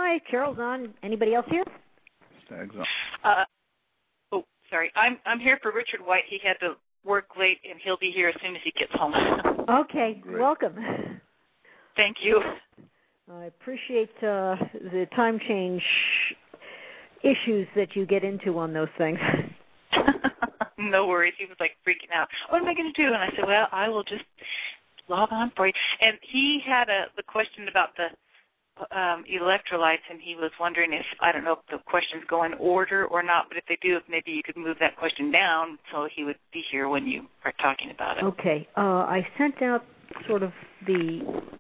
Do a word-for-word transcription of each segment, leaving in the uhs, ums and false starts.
Hi, Carol's on. Anybody else here? Stag's on. Uh, oh, sorry. I'm I'm here for Richard White. He had to work late, and he'll be here as soon as he gets home. Okay, Great. welcome. Thank you. I appreciate uh, the time change issues that you get into on those things. No worries. He was like freaking out. What am I going to do? And I said, well, I will just log on for you. And he had a the question about the um, electrolytes, and he was wondering if, I don't know if the questions go in order or not, but if they do, if maybe you could move that question down so he would be here when you are talking about it. Okay. Uh, I sent out sort of the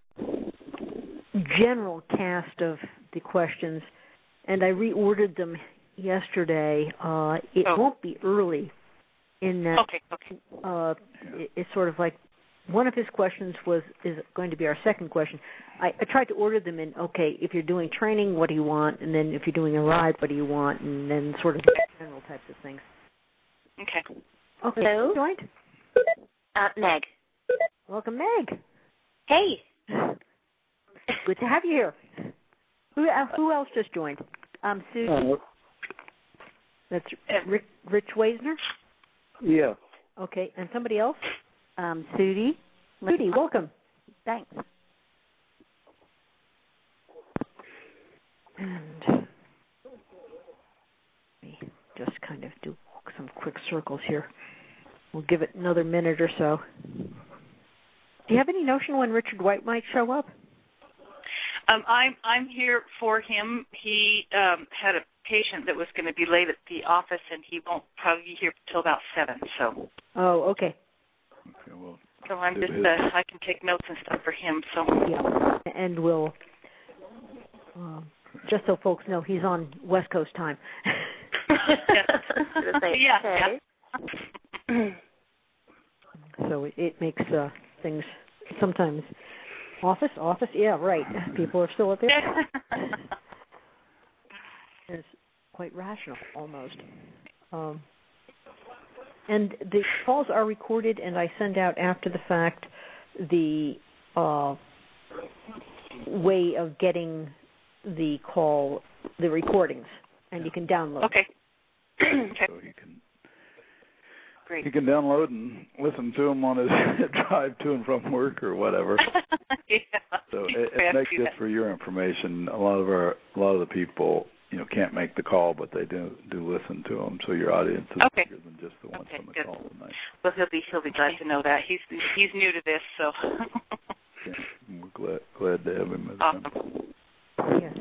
general cast of the questions, and I reordered them yesterday. Uh, it oh. won't be early in that. Okay, okay. Uh, it, it's sort of like one of his questions was is going to be our second question. I, I tried to order them in, okay, if you're doing training, what do you want? And then if you're doing a ride, what do you want? And then sort of general types of things. Okay. Okay. Hello? Who joined? Uh, Meg. Welcome, Meg. Hey. Good to have you here. Who, uh, who else just joined? Um, Susie. Uh, That's Rich, Rich Weisner? yeah. Okay, and somebody else? Um, Sudie. Sudie, welcome. Thanks. And let me just kind of do some quick circles here. We'll give it another minute or so. Do you have any notion when Richard White might show up? Um, I'm I'm here for him. He um, had a patient that was going to be late at the office, and he won't probably be here till about seven. So. Oh, okay. Okay, well, so I'm just uh, I can take notes and stuff for him. So. Yeah, and we'll um, just so folks know he's on West Coast time. yeah. yeah. So it, it makes uh, things sometimes. Office, office, yeah, right. People are still up there. It's quite rational, almost. Um, and the calls are recorded, and I send out after the fact the uh, way of getting the call, the recordings, and you can download. Okay. okay. So you can Great. He can download and listen to them on his drive to and from work or whatever. yeah. So it, it makes it for your information. A lot of our, a lot of the people, you know, can't make the call, but they do do listen to them. So your audience is okay. bigger than just the ones okay, on the good. call tonight. Well, he'll be he'll be glad to know that he's he's new to this, so. yeah, we're glad glad to have him as awesome. a Yes.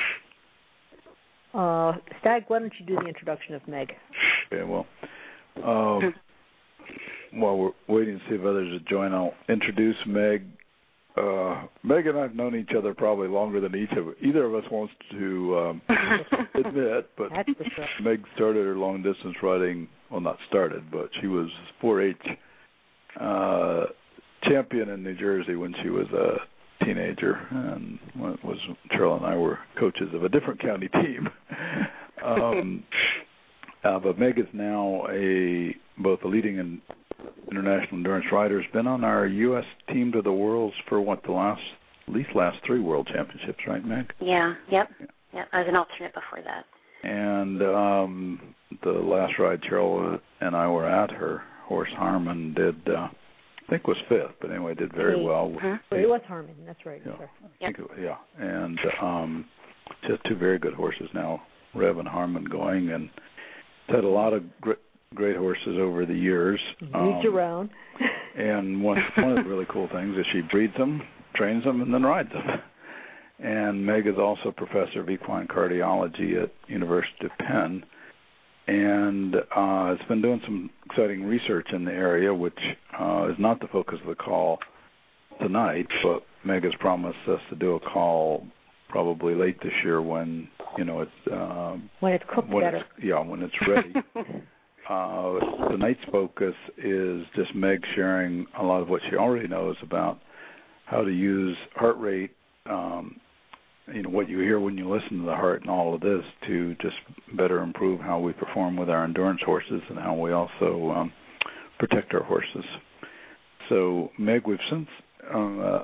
Uh, Stag, why don't you do the introduction of Meg? Okay, well. Uh, while we're waiting to see if others will join, I'll introduce Meg. Uh, Meg and I have known each other probably longer than each of either of us wants to um, admit, but sure. Meg started her long-distance riding, well, not started, but she was four H uh, champion in New Jersey when she was a teenager, and was Cheryl and I were coaches of a different county team. um, Uh, but Meg is now a both a leading and international endurance rider. Has been on our U S team to the Worlds for what the last, at least last three World Championships, right, Meg? Yeah. Yep. Yeah. yeah I was an alternate before that. And um, the last ride Cheryl and I were at, her horse Harmon did, uh, I think was fifth, but anyway, did very Eight. well. Uh-huh. It was Harmon. That's right. Yeah, Sorry. I think it, yeah. And um, just two very good horses now, Rev and Harmon going, and had a lot of great, great horses over the years. Moved um, around. and one, one of the really cool things is she breeds them, trains them, and then rides them. And Meg is also a professor of equine cardiology at University of Penn, and uh, has been doing some exciting research in the area, which uh, is not the focus of the call tonight, but Meg has promised us to do a call probably late this year when, you know, it's... Um, when it's cooked when better. It's, yeah, when it's ready. uh, tonight's focus is just Meg sharing a lot of what she already knows about how to use heart rate, um, you know, what you hear when you listen to the heart and all of this to just better improve how we perform with our endurance horses and how we also um, protect our horses. So, Meg, we've since uh,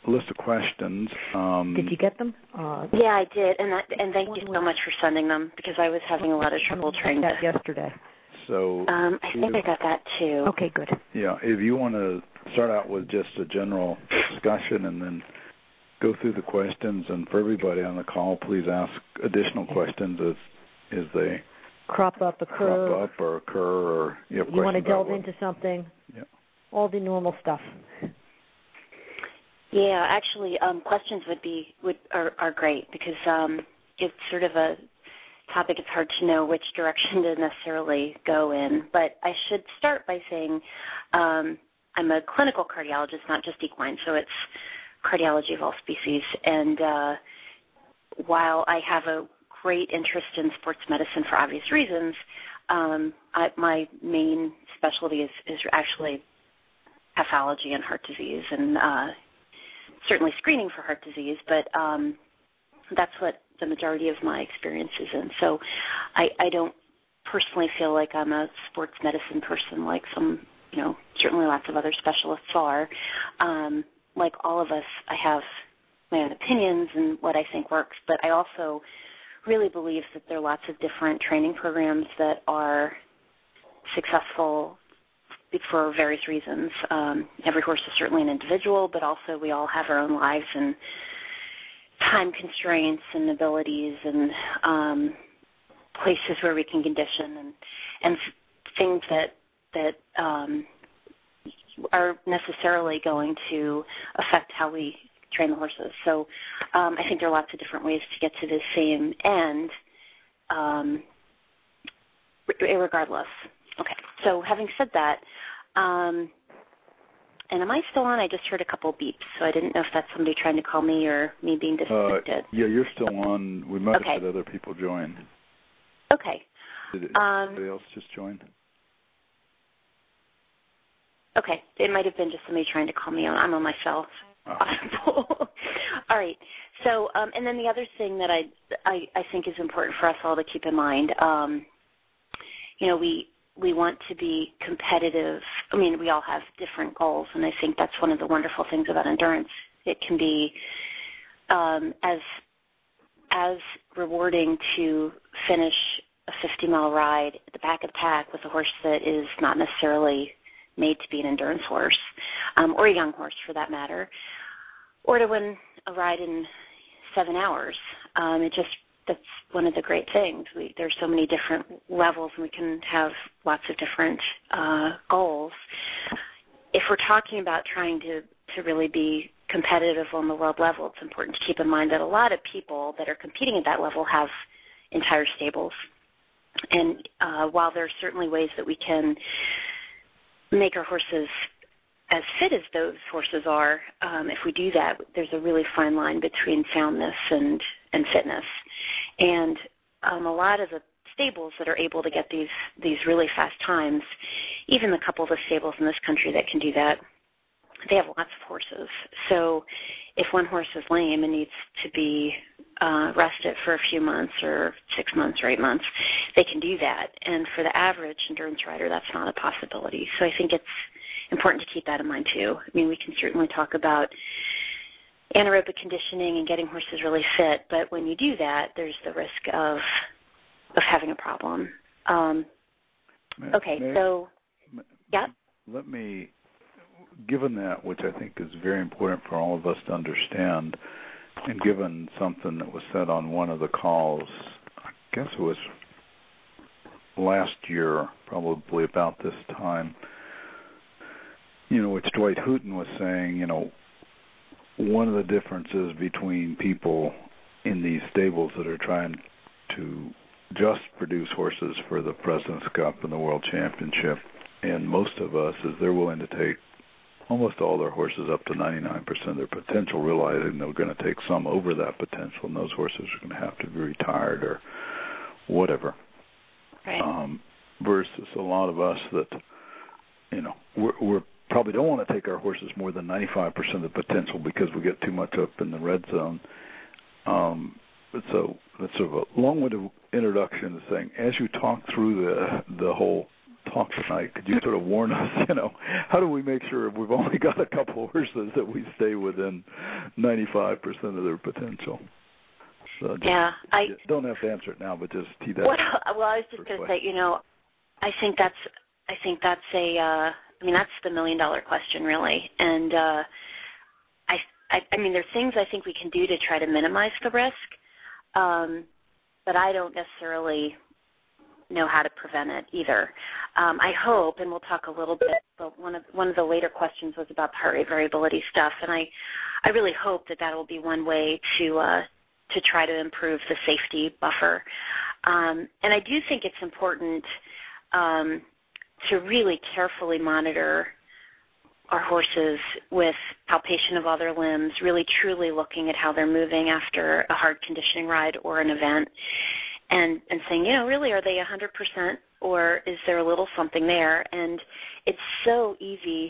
list of questions. Um, did you get them? Uh, yeah, I did, and that, and thank you so much for sending them because I was having a lot of trouble trying that to. yesterday. So um, I think if, I got that too. Okay, good. Yeah, if you want to start out with just a general discussion and then go through the questions, and for everybody on the call, please ask additional questions as as they crop up, occur. crop up or occur, or you have you want to questions about delve into something. Yeah. All the normal stuff. Yeah, actually, um, questions would be would are, are great because um, it's sort of a topic. It's hard to know which direction to necessarily go in. But I should start by saying um, I'm a clinical cardiologist, not just equine, so it's cardiology of all species. And uh, while I have a great interest in sports medicine for obvious reasons, um, I, my main specialty is, is actually pathology and heart disease, and uh, certainly screening for heart disease, but um, that's what the majority of my experience is in. So I, I don't personally feel like I'm a sports medicine person like some, you know, certainly lots of other specialists are. Um, like all of us, I have my own opinions and what I think works, but I also really believe that there are lots of different training programs that are successful for various reasons. Um, every horse is certainly an individual, but also we all have our own lives and time constraints and abilities and um, places where we can condition and, and things that that um, are necessarily going to affect how we train the horses. So um, I think there are lots of different ways to get to the same end, um, regardless. Okay, so having said that, um, and am I still on? I just heard a couple beeps, so I didn't know if that's somebody trying to call me or me being disconnected. Uh, yeah, you're still on. We might okay. have had other people join. Okay. Did it, um, anybody else just join? Okay, it might have been just somebody trying to call me on. I'm on my cell. Oh. All right. So, um, and then the other thing that I, I I think is important for us all to keep in mind, um, you know, we we want to be competitive. I mean, we all have different goals, and I think that's one of the wonderful things about endurance. It can be um, as as rewarding to finish a fifty-mile ride at the back of the pack with a horse that is not necessarily made to be an endurance horse, um, or a young horse for that matter, or to win a ride in seven hours. Um, it just that's one of the great things. We, there's so many different levels, and we can have lots of different uh, goals. If we're talking about trying to, to really be competitive on the world level, it's important to keep in mind that a lot of people that are competing at that level have entire stables. And uh, while there are certainly ways that we can make our horses as fit as those horses are, um, if we do that, there's a really fine line between soundness and, and fitness. And um, a lot of the stables that are able to get these, these really fast times, even a couple of the stables in this country that can do that, they have lots of horses. So if one horse is lame and needs to be uh, rested for a few months or six months or eight months, they can do that. And for the average endurance rider, that's not a possibility. So I think it's important to keep that in mind too. I mean, we can certainly talk about anaerobic conditioning and getting horses really fit, but when you do that, there's the risk of of having a problem. Um, okay, may, so, may, yeah? Let me, given that, which I think is very important for all of us to understand, and given something that was said on one of the calls, I guess it was last year, probably about this time, you know, which Dwight Hooton was saying, you know, one of the differences between people in these stables that are trying to just produce horses for the President's Cup and the World Championship and most of us is they're willing to take almost all their horses up to ninety-nine percent of their potential, realizing they're going to take some over that potential, and those horses are going to have to be retired or whatever. Right. Um, versus a lot of us that, you know, we're, we're probably don't want to take our horses more than ninety-five percent of the potential because we get too much up in the red zone. Um, so that's sort of a long-winded introduction to saying, as you talk through the the whole talk tonight. Could you sort of warn us, you know, how do we make sure if we've only got a couple of horses that we stay within ninety-five percent of their potential? So just, yeah, I don't have to answer it now, but just tee that. Well, well I was just going to say, you know, I think that's, I think that's a, uh, I mean, that's the million dollar question, really. And uh, I, I, I mean, there are things I think we can do to try to minimize the risk, um, but I don't necessarily know how to prevent it either. Um, I hope, and we'll talk a little bit, but one of one of the later questions was about heart rate variability stuff, and I, I really hope that that will be one way to uh, to try to improve the safety buffer. Um, and I do think it's important um, to really carefully monitor our horses with palpation of all their limbs, really truly looking at how they're moving after a hard conditioning ride or an event, and, and saying, you know, really, are they one hundred percent or is there a little something there? And it's so easy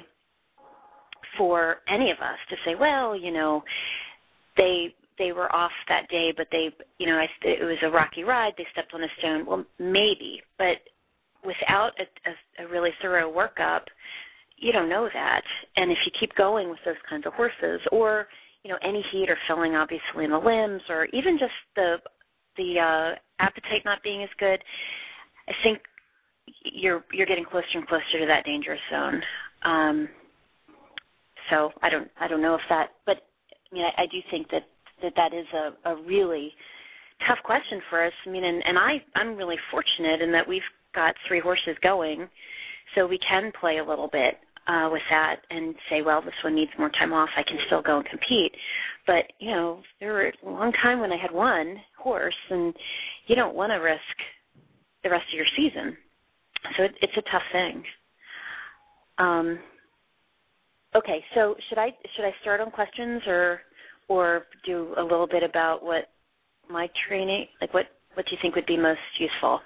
for any of us to say, well, you know, they they were off that day, but they, you know, it was a rocky ride, they stepped on a stone. Well, maybe, but without a, a, a really thorough workup, you don't know that. And if you keep going with those kinds of horses, or, you know, any heat or filling obviously in the limbs, or even just the the uh, appetite not being as good, I think you're you're getting closer and closer to that dangerous zone. Um, so I don't I don't know if that, but I mean I, I do think that that, that is a, a really tough question for us. I mean, and, and I I'm really fortunate in that we've got three horses going, so we can play a little bit uh, with that and say, well, this one needs more time off. I can still go and compete. But, you know, there were a long time when I had one horse, and you don't want to risk the rest of your season. So it, it's a tough thing. Um, okay, so should I should I start on questions or or do a little bit about what my training, like what, what do you think would be most useful?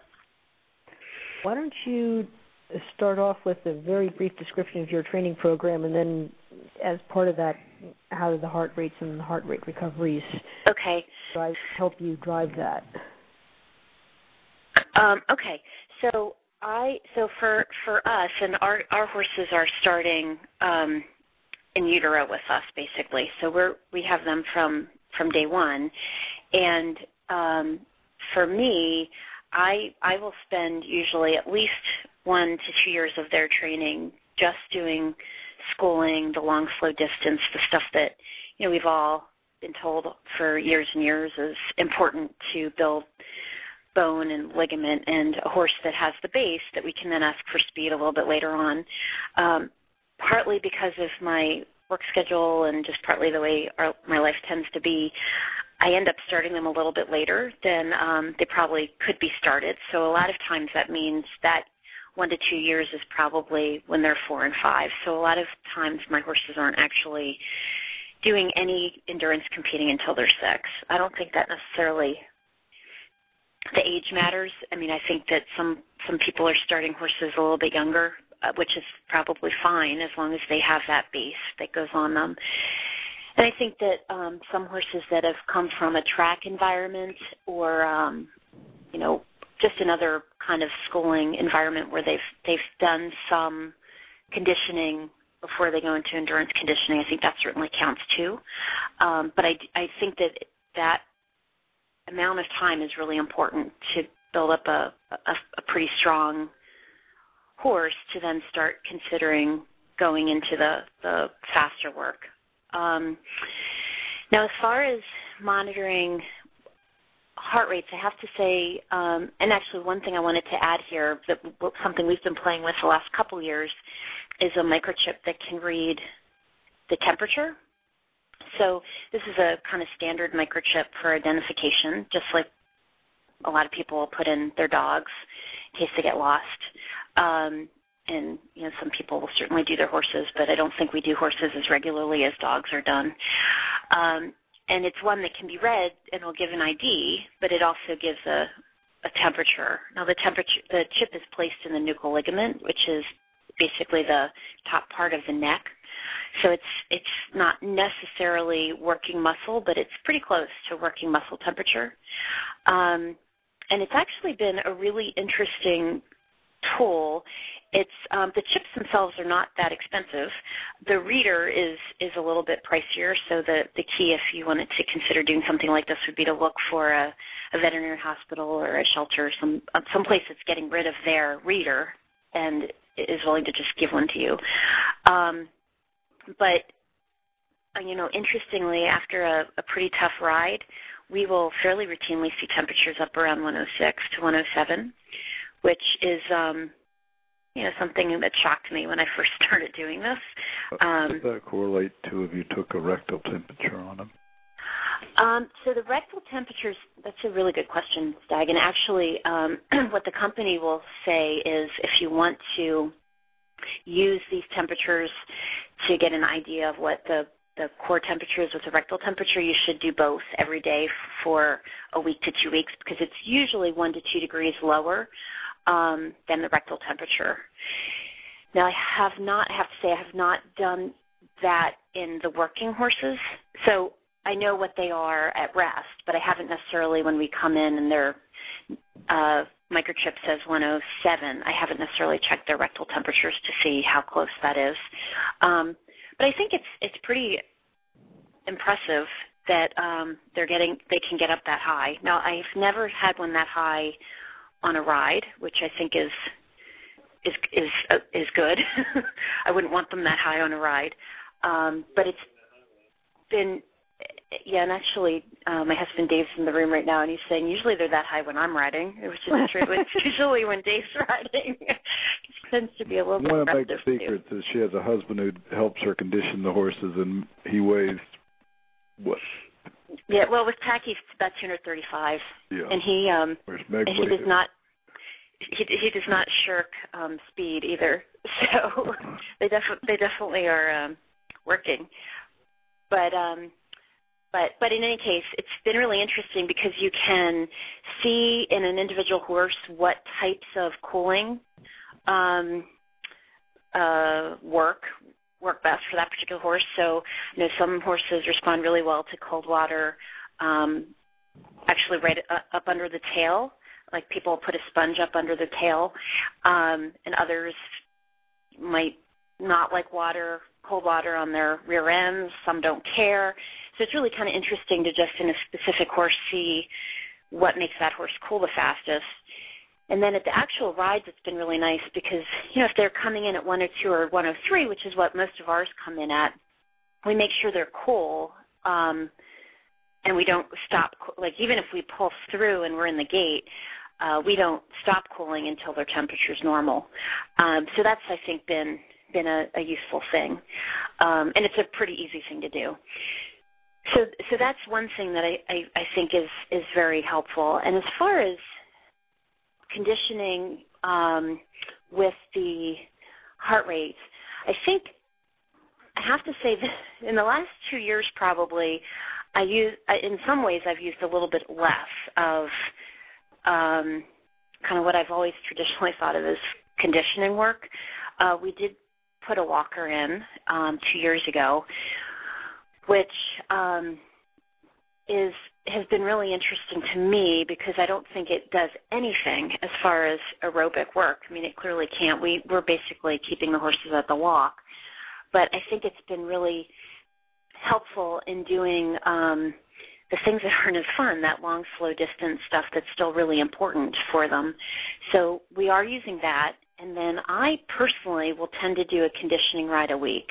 Why don't you start off with a very brief description of your training program, and then as part of that, how do the heart rates and the heart rate recoveries okay. drive, help you drive that? Um, okay, so I so for for us, and our our horses are starting um, in utero with us basically. So we're we have them from from day one, and um, for me, I I will spend usually at least one to two years of their training just doing schooling, the long, slow distance, the stuff that, you know, we've all been told for years and years is important to build bone and ligament, and a horse that has the base that we can then ask for speed a little bit later on. Um, partly because of my work schedule and just partly the way our, my life tends to be, I end up starting them a little bit later than um, they probably could be started. So a lot of times that means that one to two years is probably when they're four and five. So a lot of times my horses aren't actually doing any endurance competing until they're six. I don't think that necessarily the age matters. I mean, I think that some, some people are starting horses a little bit younger, uh, which is probably fine as long as they have that base that goes on them. And I think that um, some horses that have come from a track environment or, um, you know, just another kind of schooling environment where they've they've done some conditioning before they go into endurance conditioning, I think that certainly counts too. Um, but I, I think that that amount of time is really important to build up a, a, a pretty strong horse to then start considering going into the, the faster work. Um, now, as far as monitoring heart rates, I have to say, um, and actually one thing I wanted to add here, that something we've been playing with the last couple of years is a microchip that can read the temperature. So this is a kind of standard microchip for identification, just like a lot of people will put in their dogs in case they get lost. Um, and you know, some people will certainly do their horses, but I don't think we do horses as regularly as dogs are done. Um, and it's one that can be read and will give an I D, but it also gives a, a temperature. Now the temperature, the chip is placed in the nuchal ligament, which is basically the top part of the neck. So it's it's not necessarily working muscle, but it's pretty close to working muscle temperature. Um, and it's actually been a really interesting tool it's um, the chips themselves are not that expensive. The reader is is a little bit pricier. So the the key, if you wanted to consider doing something like this, would be to look for a, a veterinary hospital or a shelter, some some place that's getting rid of their reader and is willing to just give one to you. Um, but you know, interestingly, after a, a pretty tough ride, we will fairly routinely see temperatures up around one oh six to one oh seven, which is um, you know, something that shocked me when I first started doing this. Um, Does that correlate to if you took a rectal temperature on them? Um, so the rectal temperatures, that's a really good question, Stag. And actually um, what the company will say is if you want to use these temperatures to get an idea of what the the core temperature is with the rectal temperature, you should do both every day for a week to two weeks because it's usually one to two degrees lower um, than the rectal temperature. Now, I have not, I have to say, I have not done that in the working horses. So I know what they are at rest, but I haven't necessarily when we come in and their uh, microchip says one oh seven, I haven't necessarily checked their rectal temperatures to see how close that is. Um, But I think it's it's pretty impressive that um, they're getting they can get up that high. Now I've never had one that high on a ride, which I think is is is uh, is good. I wouldn't want them that high on a ride, um, but it's been yeah. And actually, uh, my husband Dave's in the room right now, and he's saying usually they're that high when I'm riding. It was just true. It's usually when Dave's riding. It tends to be a little bit One of my aggressive. secrets is she has a husband who helps her condition the horses, and he weighs what? Yeah, well, with Tacky, it's about two thirty-five, yeah. and he um, and he does not he he does not shirk um, speed either. So they definitely they definitely are um, working, but. Um, But, but in any case, it's been really interesting because you can see in an individual horse what types of cooling um, uh, work work best for that particular horse. So, you know, some horses respond really well to cold water, um, actually right up under the tail, like people put a sponge up under the tail, um, and others might not like water, cold water on their rear ends. Some don't care. So it's really kind of interesting to just in a specific horse see what makes that horse cool the fastest. And then at the actual rides, it's been really nice because, you know, if they're coming in at one oh two or one oh three, which is what most of ours come in at, we make sure they're cool, um, and we don't stop. Like even if we pull through and we're in the gate, uh, we don't stop cooling until their temperature's normal. Um, so that's, I think, been been a, a useful thing, um, and it's a pretty easy thing to do. So, so that's one thing that I, I, I think is, is very helpful. And as far as conditioning um, with the heart rates, I think I have to say that in the last two years probably, I use, in some ways I've used a little bit less of um, kind of what I've always traditionally thought of as conditioning work. Uh, we did put a walker in um, two years ago, which um, is has been really interesting to me because I don't think it does anything as far as aerobic work. I mean, it clearly can't. We, we're basically keeping the horses at the walk. But I think it's been really helpful in doing um, the things that aren't as fun, that long, slow distance stuff that's still really important for them. So we are using that. And then I personally will tend to do a conditioning ride a week.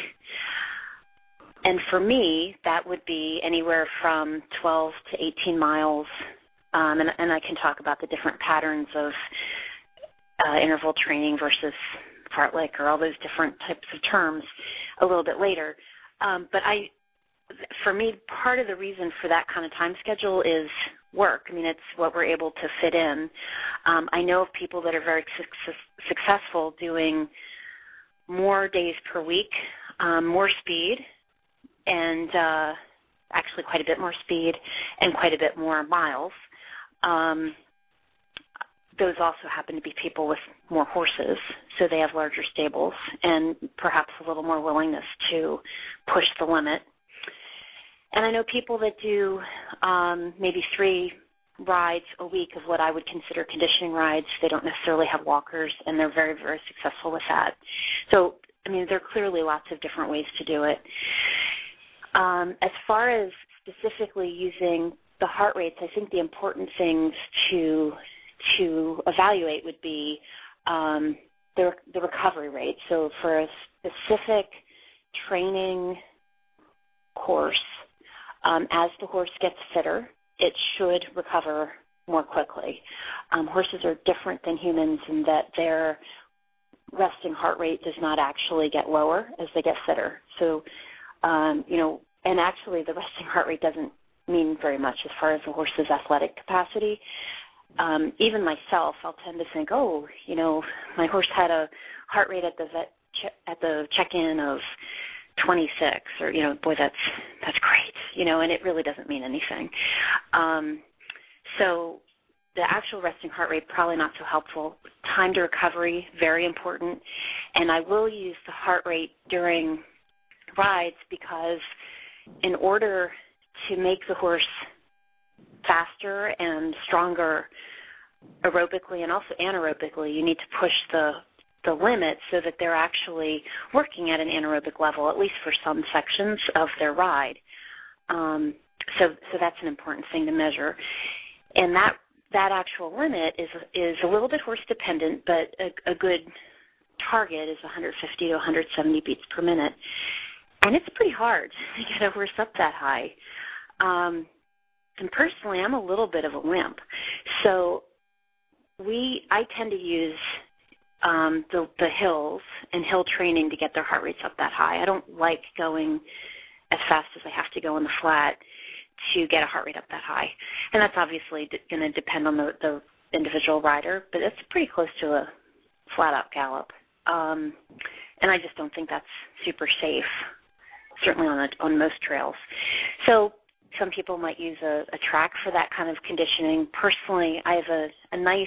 And for me, that would be anywhere from twelve to eighteen miles, um, and, and I can talk about the different patterns of uh, interval training versus fartlek or all those different types of terms a little bit later. Um, but I, for me, part of the reason for that kind of time schedule is work. I mean, it's what we're able to fit in. Um, I know of people that are very su- successful doing more days per week, um, more speed, and uh, actually quite a bit more speed and quite a bit more miles. Um, those also happen to be people with more horses, so they have larger stables and perhaps a little more willingness to push the limit. And I know people that do um, maybe three rides a week of what I would consider conditioning rides. They don't necessarily have walkers, and they're very, very successful with that. So, I mean, there are clearly lots of different ways to do it. Um, as far as specifically using the heart rates, I think the important things to to evaluate would be um, the, the recovery rate. So for a specific training course, um, as the horse gets fitter, it should recover more quickly. Um, horses are different than humans in that their resting heart rate does not actually get lower as they get fitter. So, um, you know, and actually the resting heart rate doesn't mean very much as far as the horse's athletic capacity. Um, even myself, I'll tend to think, oh, you know, my horse had a heart rate at the vet che- at the check-in of twenty-six, or, you know, boy, that's that's great, you know, and it really doesn't mean anything. Um, so the actual resting heart rate, probably not so helpful. Time to recovery, very important. And I will use the heart rate during rides because in order to make the horse faster and stronger aerobically and also anaerobically, you need to push the the limit so that they're actually working at an anaerobic level, at least for some sections of their ride. Um, so, so that's an important thing to measure. And that that actual limit is is a little bit horse dependent, but a, a good target is one hundred fifty to one hundred seventy beats per minute. And it's pretty hard to get a horse up that high. Um, and personally, I'm a little bit of a wimp. So we, I tend to use um, the, the hills and hill training to get their heart rates up that high. I don't like going as fast as I have to go in the flat to get a heart rate up that high. And that's obviously d- going to depend on the, the individual rider, but it's pretty close to a flat-out gallop. Um, and I just don't think that's super safe, certainly on, a, on most trails. So some people might use a, a track for that kind of conditioning. Personally, I have a, a nice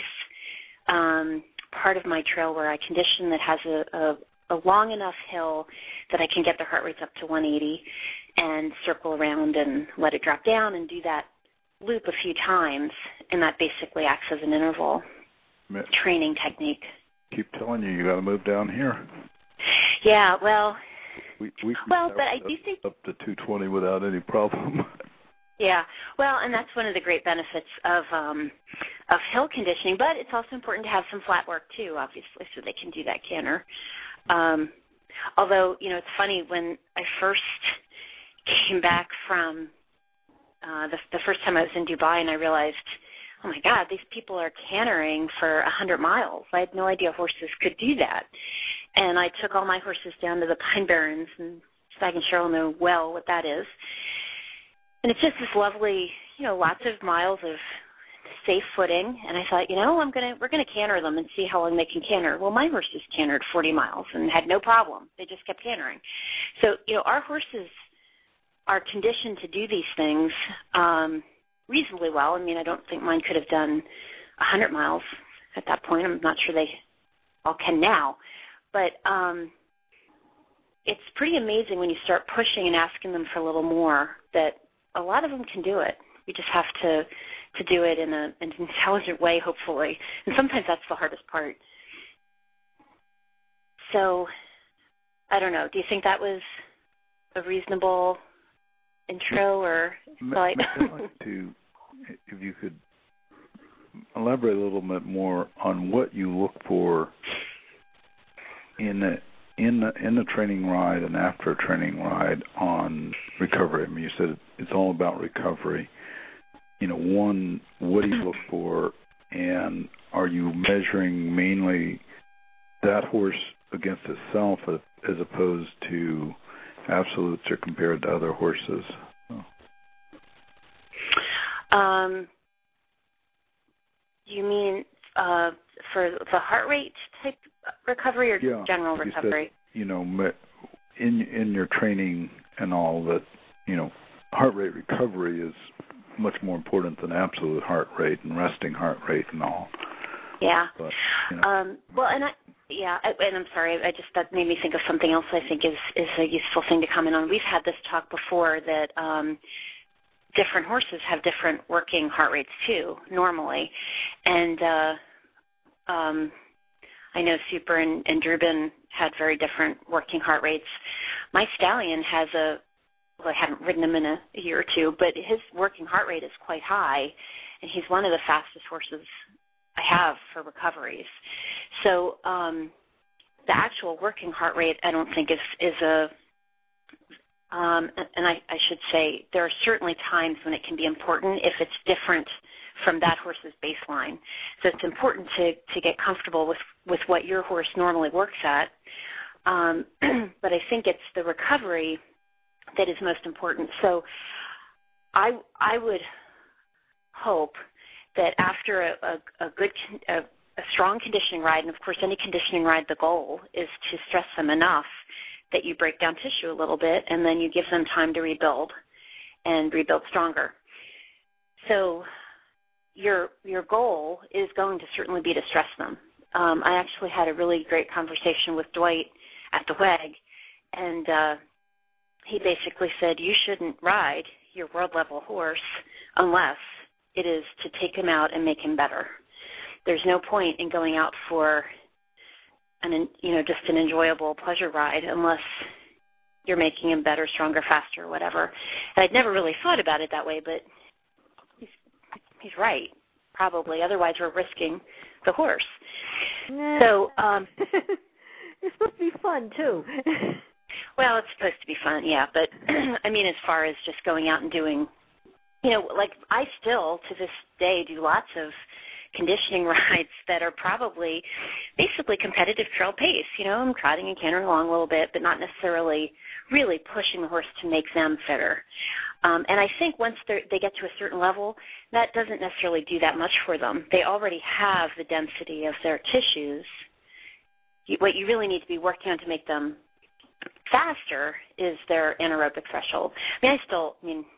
um, part of my trail where I condition that has a, a, a long enough hill that I can get the heart rates up to one eighty and circle around and let it drop down and do that loop a few times, and that basically acts as an interval Man, training technique. Keep telling you, you got to move down here. Yeah, well, we, we well, but I do think up to two twenty without any problem. Yeah, well, and that's one of the great benefits of um, of hill conditioning, but it's also important to have some flat work too, obviously, so they can do that canter. Um, although, you know, it's funny, when I first came back from uh, the, the first time I was in Dubai, and I realized, oh my God, these people are cantering for one hundred miles. I had no idea horses could do that. And I took all my horses down to the Pine Barrens, and Stag and Cheryl know well what that is. And it's just this lovely, you know, lots of miles of safe footing. And I thought, you know, I'm gonna we're gonna canter them and see how long they can canter. Well, my horses cantered forty miles and had no problem. They just kept cantering. So, you know, our horses are conditioned to do these things um, reasonably well. I mean, I don't think mine could have done one hundred miles at that point. I'm not sure they all can now. But um, it's pretty amazing when you start pushing and asking them for a little more that a lot of them can do it. We just have to, to do it in a, an intelligent way, hopefully. And sometimes that's the hardest part. So, I don't know. Do you think that was a reasonable intro? Or I'd like to, if you could elaborate a little bit more on what you look for in the in the in the training ride and after a training ride on recovery. I mean, you said it's all about recovery. You know, one, what do you look for, and are you measuring mainly that horse against itself as opposed to absolutes or compared to other horses? Oh. Um, you mean uh, for the heart rate type recovery or yeah, general you recovery? Said, you know, in in your training and all that, you know, heart rate recovery is much more important than absolute heart rate and resting heart rate and all. Yeah. But, you know. Um, well, and I, yeah, I, and I'm sorry, I just that made me think of something else I think is is a useful thing to comment on. We've had this talk before that um, different horses have different working heart rates too, normally. And uh, um, I know Super and, and Drubin had very different working heart rates. My stallion has a, well, I haven't ridden him in a, a year or two, but his working heart rate is quite high, and he's one of the fastest horses I have for recoveries. So um, the actual working heart rate, I don't think is, is a, um, and I, I should say there are certainly times when it can be important if it's different from that horse's baseline. So it's important to, to get comfortable with, with what your horse normally works at. Um, but I think it's the recovery that is most important. So I, I would hope that after a, a, a good, a, a strong conditioning ride, and of course any conditioning ride, the goal is to stress them enough that you break down tissue a little bit, and then you give them time to rebuild and rebuild stronger. So your your goal is going to certainly be to stress them. Um, I actually had a really great conversation with Dwight at the W E G, and uh, he basically said you shouldn't ride your world-level horse unless it is to take him out and make him better. There's no point in going out for an, you know, just an enjoyable pleasure ride unless you're making him better, stronger, faster, whatever. And I'd never really thought about it that way, but he's, he's right, probably. Otherwise, we're risking the horse. Nah. So um, it's supposed to be fun, too. Well, it's supposed to be fun, yeah. But, I mean, as far as just going out and doing, you know, like I still, to this day, do lots of conditioning rides that are probably basically competitive trail pace. You know, I'm trotting and cantering along a little bit, but not necessarily really pushing the horse to make them fitter. Um, and I think once they get to a certain level, that doesn't necessarily do that much for them. They already have the density of their tissues. What you really need to be working on to make them faster is their anaerobic threshold. I mean, I still, I mean,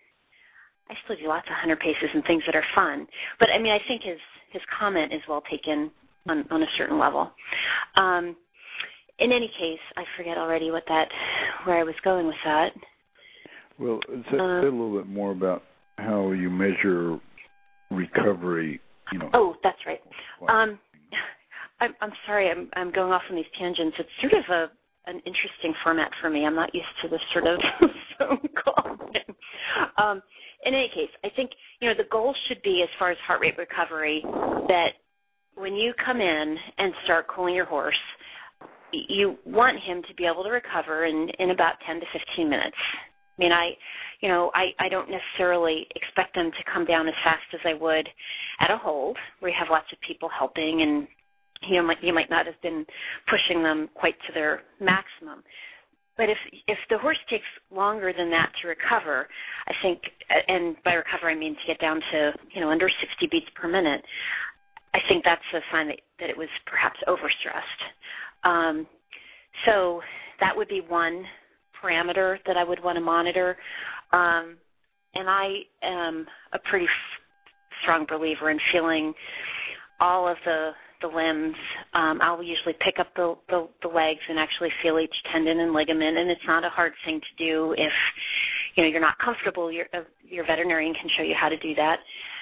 I still do lots of hunter paces and things that are fun. But, I mean, I think his, his comment is well taken on, on a certain level. Um, in any case, I forget already what that, where I was going with that. Well, say, uh, say a little bit more about how you measure recovery, you know. Oh, that's right. Um, I'm, I'm sorry, I'm, I'm going off on these tangents. It's sort of a an interesting format for me. I'm not used to this sort of phone call thing. Um, in any case, I think, you know, the goal should be, as far as heart rate recovery, that when you come in and start cooling your horse, you want him to be able to recover in, in about ten to fifteen minutes. I mean, I, you know, I, I don't necessarily expect them to come down as fast as I would at a hold, where you have lots of people helping, and you know, you might not have been pushing them quite to their maximum. But if if the horse takes longer than that to recover, I think, and by recover I mean to get down to, you know, under sixty beats per minute, I think that's a sign that, that it was perhaps overstressed. Um, so that would be one parameter that I would want to monitor. Um, and I am a pretty f- strong believer in feeling all of the the limbs. Um, I'll usually pick up the, the, the legs and actually feel each tendon and ligament, and it's not a hard thing to do. If you know you're not comfortable, your, uh, your veterinarian can show you how to do that.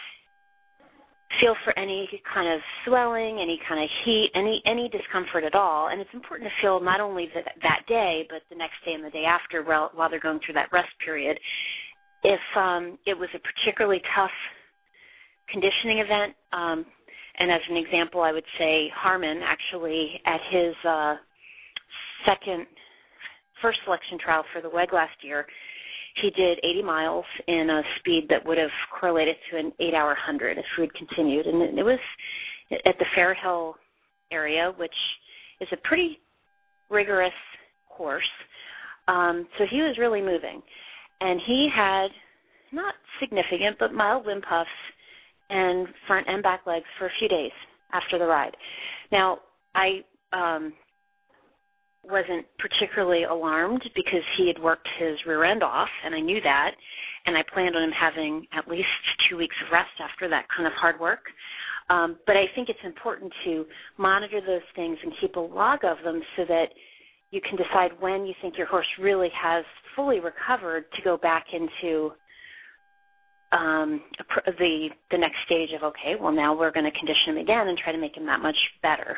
Feel for any kind of swelling, any kind of heat, any any discomfort at all, and it's important to feel not only that, that day, but the next day and the day after while, while they're going through that rest period. If um, it was a particularly tough conditioning event, um, and as an example, I would say Harmon actually at his uh, second, first selection trial for the W E G last year, he did eighty miles in a speed that would have correlated to an eight-hour hundred if we had continued. And it was at the Fairhill area, which is a pretty rigorous course. Um, so he was really moving. And he had not significant, but mild limb puffs and front and back legs for a few days after the ride. Now, I um, wasn't particularly alarmed because he had worked his rear end off, and I knew that, and I planned on him having at least two weeks of rest after that kind of hard work. Um, but I think it's important to monitor those things and keep a log of them so that you can decide when you think your horse really has fully recovered to go back into um, the the next stage of, okay, well, now we're going to condition him again and try to make him that much better.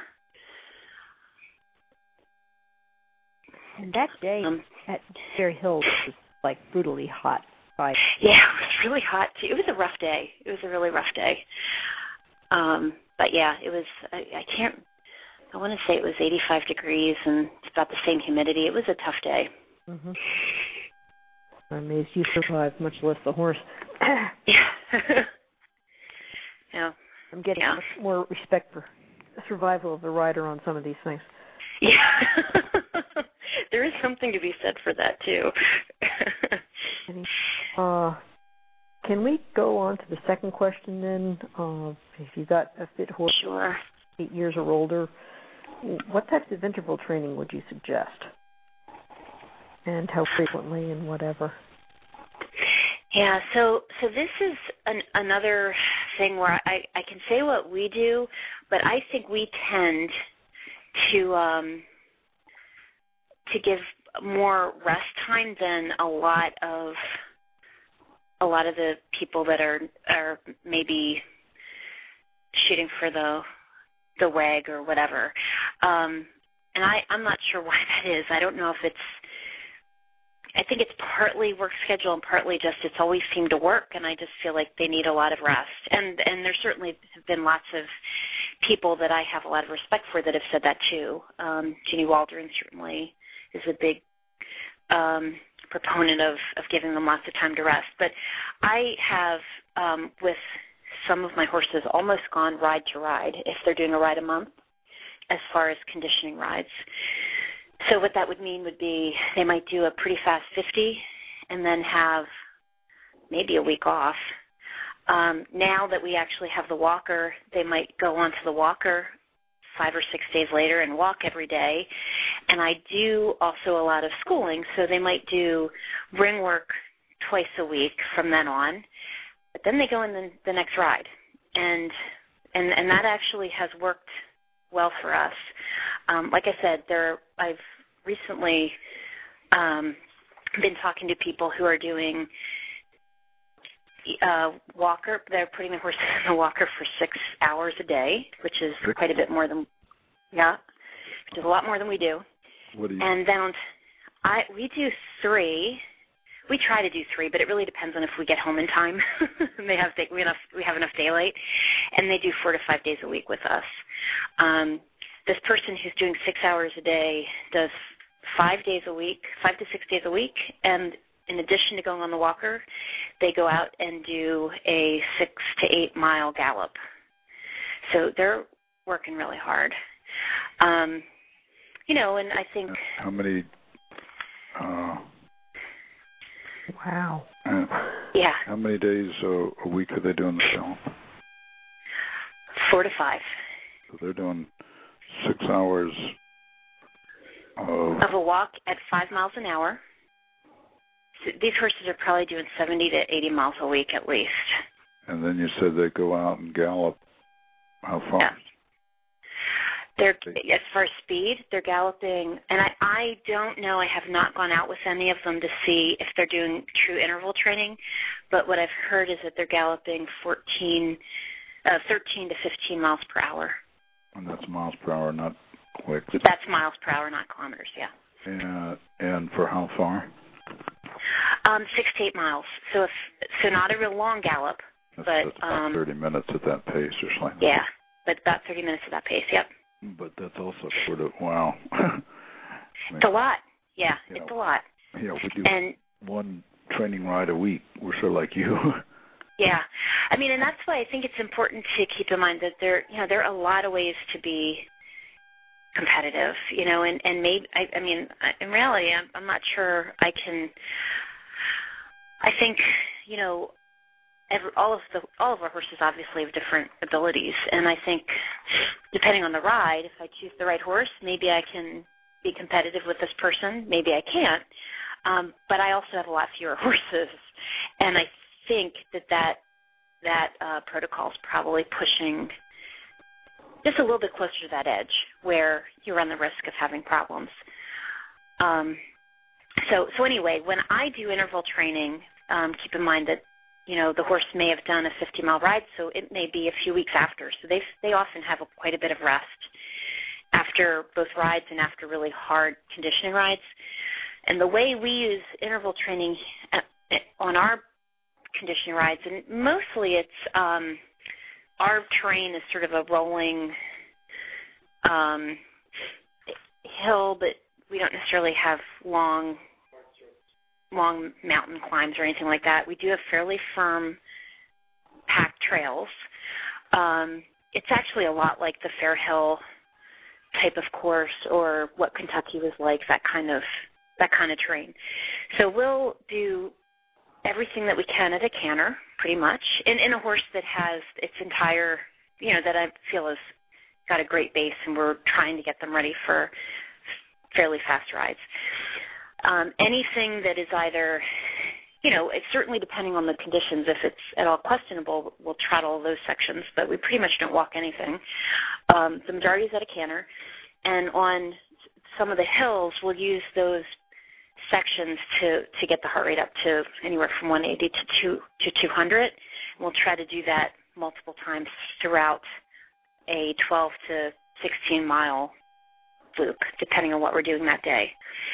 And that day um, at Cherry Hills was like brutally hot. Right? Yeah, it was really hot too. It was a rough day. It was a really rough day. Um, but yeah, it was. I, I can't. I want to say it was eighty-five degrees and it's about the same humidity. It was a tough day. Mm-hmm. I'm amazed you survived, much less the horse. yeah. yeah. I'm getting yeah. much more respect for the survival of the rider on some of these things. Yeah. There is something to be said for that, too. uh, can we go on to the second question then? Uh, if you got a fit horse, sure. eight years or older, what types of interval training would you suggest? And how frequently and whatever? Yeah, so so this is an, another thing where I, I can say what we do, but I think we tend to um, to give more rest time than a lot of a lot of the people that are are maybe shooting for the the W E G or whatever. Um, and I, I'm not sure why that is. I don't know if it's I think it's partly work schedule and partly just it's always seemed to work, and I just feel like they need a lot of rest. And and there certainly have been lots of people that I have a lot of respect for that have said that too. Um, Jeannie Waldron certainly is a big um, proponent of, of giving them lots of time to rest. But I have, um, with some of my horses, almost gone ride to ride if they're doing a ride a month as far as conditioning rides. So what that would mean would be they might do a pretty fast fifty and then have maybe a week off. Um, now that we actually have the walker, they might go onto the walker five or six days later and walk every day. And I do also a lot of schooling, so they might do ring work twice a week from then on. But then they go in the, the next ride. And, and and that actually has worked well for us. Um, like I said, there I've recently um, been talking to people who are doing uh, walker. They're putting the horses in the walker for six hours a day, which is quite a bit more than, yeah, which is a lot more than we do. What do you? And then I we do three. We try to do three, but it really depends on if we get home in time. they have they, we enough we have enough daylight, and they do four to five days a week with us. Um, this person who's doing six hours a day does five days a week, five to six days a week, and in addition to going on the walker, they go out and do a six to eight mile gallop. So they're working really hard. Um, you know, and I think how many? Uh, wow. Uh, yeah. How many days a, a week are they doing the gallop? Four to five. So they're doing six hours of, of a walk at five miles an hour. So these horses are probably doing seventy to eighty miles a week at least. And then you said they go out and gallop. How far? Yeah. They're, as far as speed, they're galloping, and I, I don't know, I have not gone out with any of them to see if they're doing true interval training, but what I've heard is that they're galloping fourteen, uh, thirteen to fifteen miles per hour. And that's miles per hour, not clicks. That's miles per hour, not kilometers, yeah. And, and for how far? Um, six to eight miles. So if so, not a real long gallop, That's, but that's about um, thirty minutes at that pace or something. Yeah, but about thirty minutes at that pace. Yep. But that's also sort of wow. I mean, it's a lot. Yeah, you it's know, a lot. Yeah, we do and, one training ride a week. We're sort of like you. Yeah, I mean, and that's why I think it's important to keep in mind that there, you know, there are a lot of ways to be competitive, you know, and and maybe I, I mean, in reality, I'm, I'm not sure I can. I think, you know, every, all of the all of our horses obviously have different abilities, and I think depending on the ride, if I choose the right horse, maybe I can be competitive with this person, maybe I can't. Um, but I also have a lot fewer horses, and I think that that, that uh, protocol is probably pushing just a little bit closer to that edge where you run the risk of having problems. Um, so, so anyway, when I do interval training, um, keep in mind that you know, the horse may have done a fifty-mile ride, so it may be a few weeks after. So they they often have a, quite a bit of rest after both rides and after really hard conditioning rides. And the way we use interval training at, at, on our conditioning rides, and mostly it's um, our terrain is sort of a rolling um, hill, but we don't necessarily have long long mountain climbs or anything like that. We do have fairly firm packed trails. Um, it's actually a lot like the Fair Hill type of course or what Kentucky was like, that kind of that kind of terrain. So we'll do everything that we can at a canter, pretty much, in, in a horse that has its entire, you know, that I feel has got a great base, and we're trying to get them ready for fairly fast rides. Um, anything that is either, you know, it's certainly depending on the conditions. If it's at all questionable, we'll traddle those sections, but we pretty much don't walk anything. Um, the majority is at a canter, and on some of the hills, we'll use those sections to, to get the heart rate up to anywhere from one eighty to two to two hundred. We'll try to do that multiple times throughout a twelve to sixteen mile loop, depending on what we're doing that day.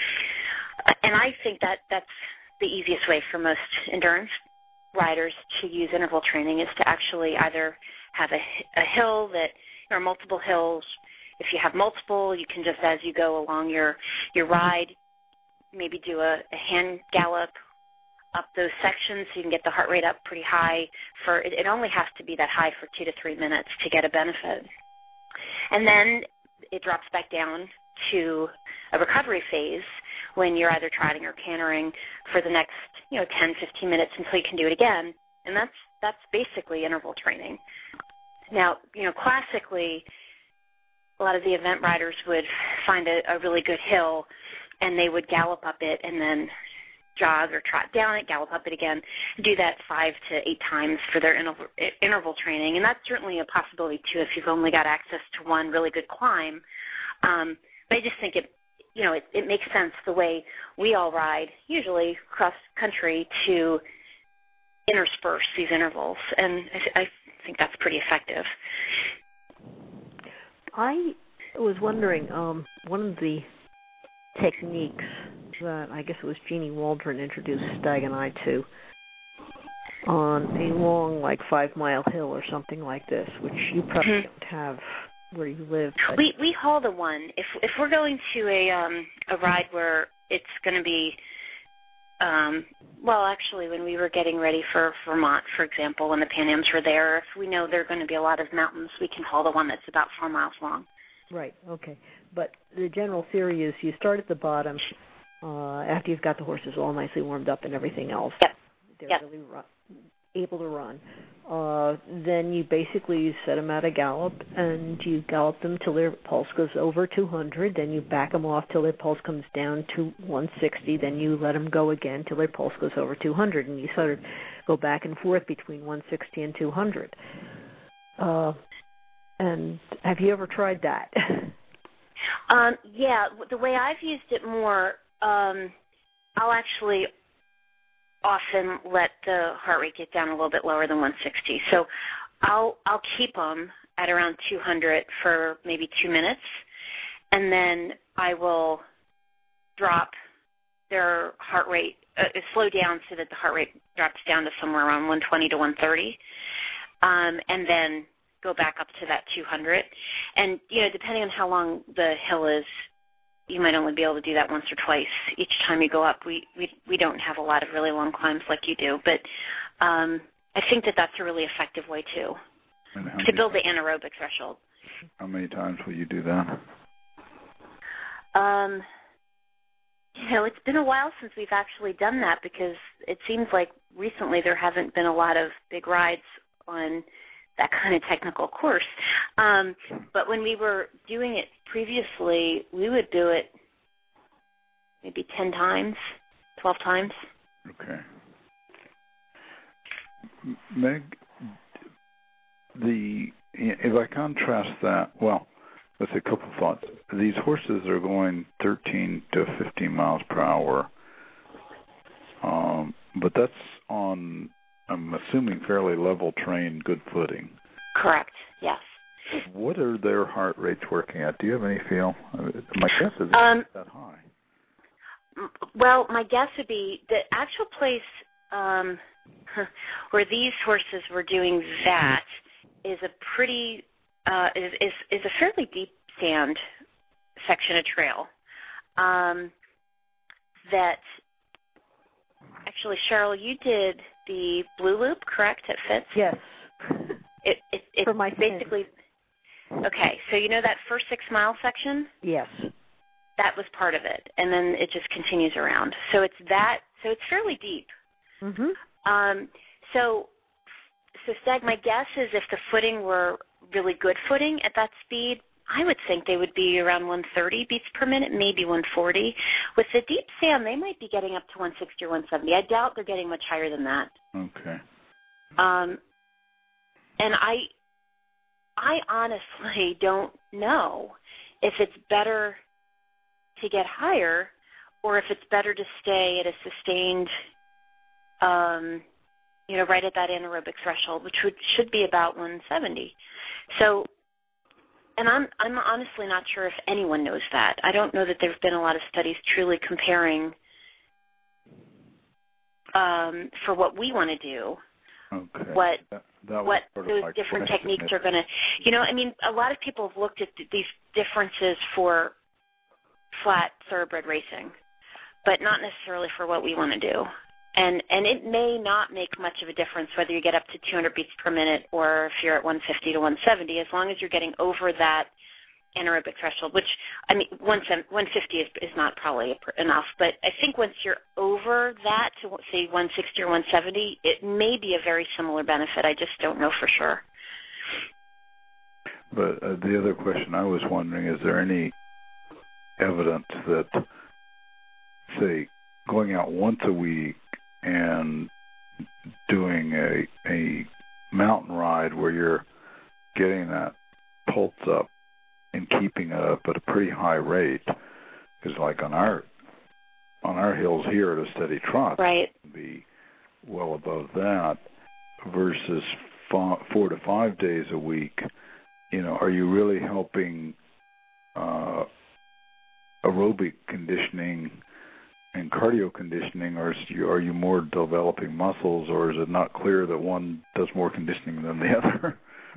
And I think that that's the easiest way for most endurance riders to use interval training, is to actually either have a, a hill that, or multiple hills. If you have multiple, you can just, as you go along your, your ride, maybe do a, a hand gallop up those sections so you can get the heart rate up pretty high. For it, it only has to be that high for two to three minutes to get a benefit. And then it drops back down to a recovery phase when you're either trotting or cantering for the next, you know, ten, fifteen minutes until you can do it again. And that's that's basically interval training. Now, you know, classically, a lot of the event riders would find a, a really good hill, and they would gallop up it and then jog or trot down it, gallop up it again, do that five to eight times for their interval, interval training. And that's certainly a possibility, too, if you've only got access to one really good climb. Um, but I just think it, you know, it, it makes sense the way we all ride, usually cross country, to intersperse these intervals. And I, I think that's pretty effective. I was wondering, um, one of the techniques that I guess it was Jeannie Waldron introduced Stag and I to on a long, like, five-mile hill or something like this, which you probably mm-hmm. don't have where you live. But we we haul the one. If if we're going to a um, a ride where it's going to be, um, well, actually, when we were getting ready for Vermont, for example, when the Pan Ams were there, if we know there are going to be a lot of mountains, we can haul the one that's about four miles long. Right, okay. But the general theory is you start at the bottom uh, after you've got the horses all nicely warmed up and everything else. Yep. They're yep. really run, able to run. Uh, then you basically set them at a gallop, and you gallop them till their pulse goes over two hundred. Then you back them off till their pulse comes down to one sixty. Then you let them go again till their pulse goes over two hundred, and you sort of go back and forth between one sixty and two hundred. Uh, and have you ever tried that? um, yeah, the way I've used it more, um, I'll actually often let the heart rate get down a little bit lower than one sixty. So I'll I'll keep them at around two hundred for maybe two minutes, and then I will drop their heart rate, uh, slow down so that the heart rate drops down to somewhere around one twenty to one thirty, um, and then go back up to that two hundred. And, you know, depending on how long the hill is, you might only be able to do that once or twice each time you go up. We we, we don't have a lot of really long climbs like you do, but um, I think that that's a really effective way, too, to build the anaerobic threshold. How many times will you do that? Um, you know, it's been a while since we've actually done that, because it seems like recently there haven't been a lot of big rides on that kind of technical course. Um, but when we were doing it previously, we would do it maybe ten times, twelve times. Okay. Meg, the if I contrast that, well, let's say a couple of thoughts. These horses are going thirteen to fifteen miles per hour, um, but that's on I'm assuming fairly level trained, good footing. Correct, yes. What are their heart rates working at? Do you have any feel? My guess is it's um, not that high. Well, my guess would be the actual place um, where these horses were doing that is a pretty uh, is, is is a fairly deep sand section of trail. Um, that actually, Cheryl, you did the Blue Loop, correct? At Fitz? Yes. It it it's For my basically okay. So you know that first six mile section? Yes. That was part of it, and then it just continues around. So it's that. So it's fairly deep. Mhm. Um, so, so Stag, my guess is if the footing were really good footing at that speed, I would think they would be around one thirty beats per minute, maybe one forty. With the deep sand, they might be getting up to one sixty or one seventy. I doubt they're getting much higher than that. Okay. Um, and I, I honestly don't know if it's better to get higher or if it's better to stay at a sustained, um, you know, right at that anaerobic threshold, which would, should be about one seventy. So, and I'm I'm honestly not sure if anyone knows that. I don't know that there have been a lot of studies truly comparing um, for what we want to do. Okay. What that, that what sort of those my different question. techniques are going to, you know, I mean, a lot of people have looked at th- these differences for flat thoroughbred racing, but not necessarily for what we want to do. And and it may not make much of a difference whether you get up to two hundred beats per minute or if you're at one fifty to one seventy, as long as you're getting over that anaerobic threshold, which, I mean, one fifty is, is not probably enough, but I think once you're over that to, say, one sixty or one seventy, it may be a very similar benefit. I just don't know for sure. But uh, the other question I was wondering, is there any evidence that, say, going out once a week and doing a a mountain ride where you're getting that pulse up and keeping it up at a pretty high rate, because like on our on our hills here at a steady trot, right, be well above that versus f- four to five days a week. You know, are you really helping uh, aerobic conditioning and cardio conditioning, or is you, are you more developing muscles, or is it not clear that one does more conditioning than the other?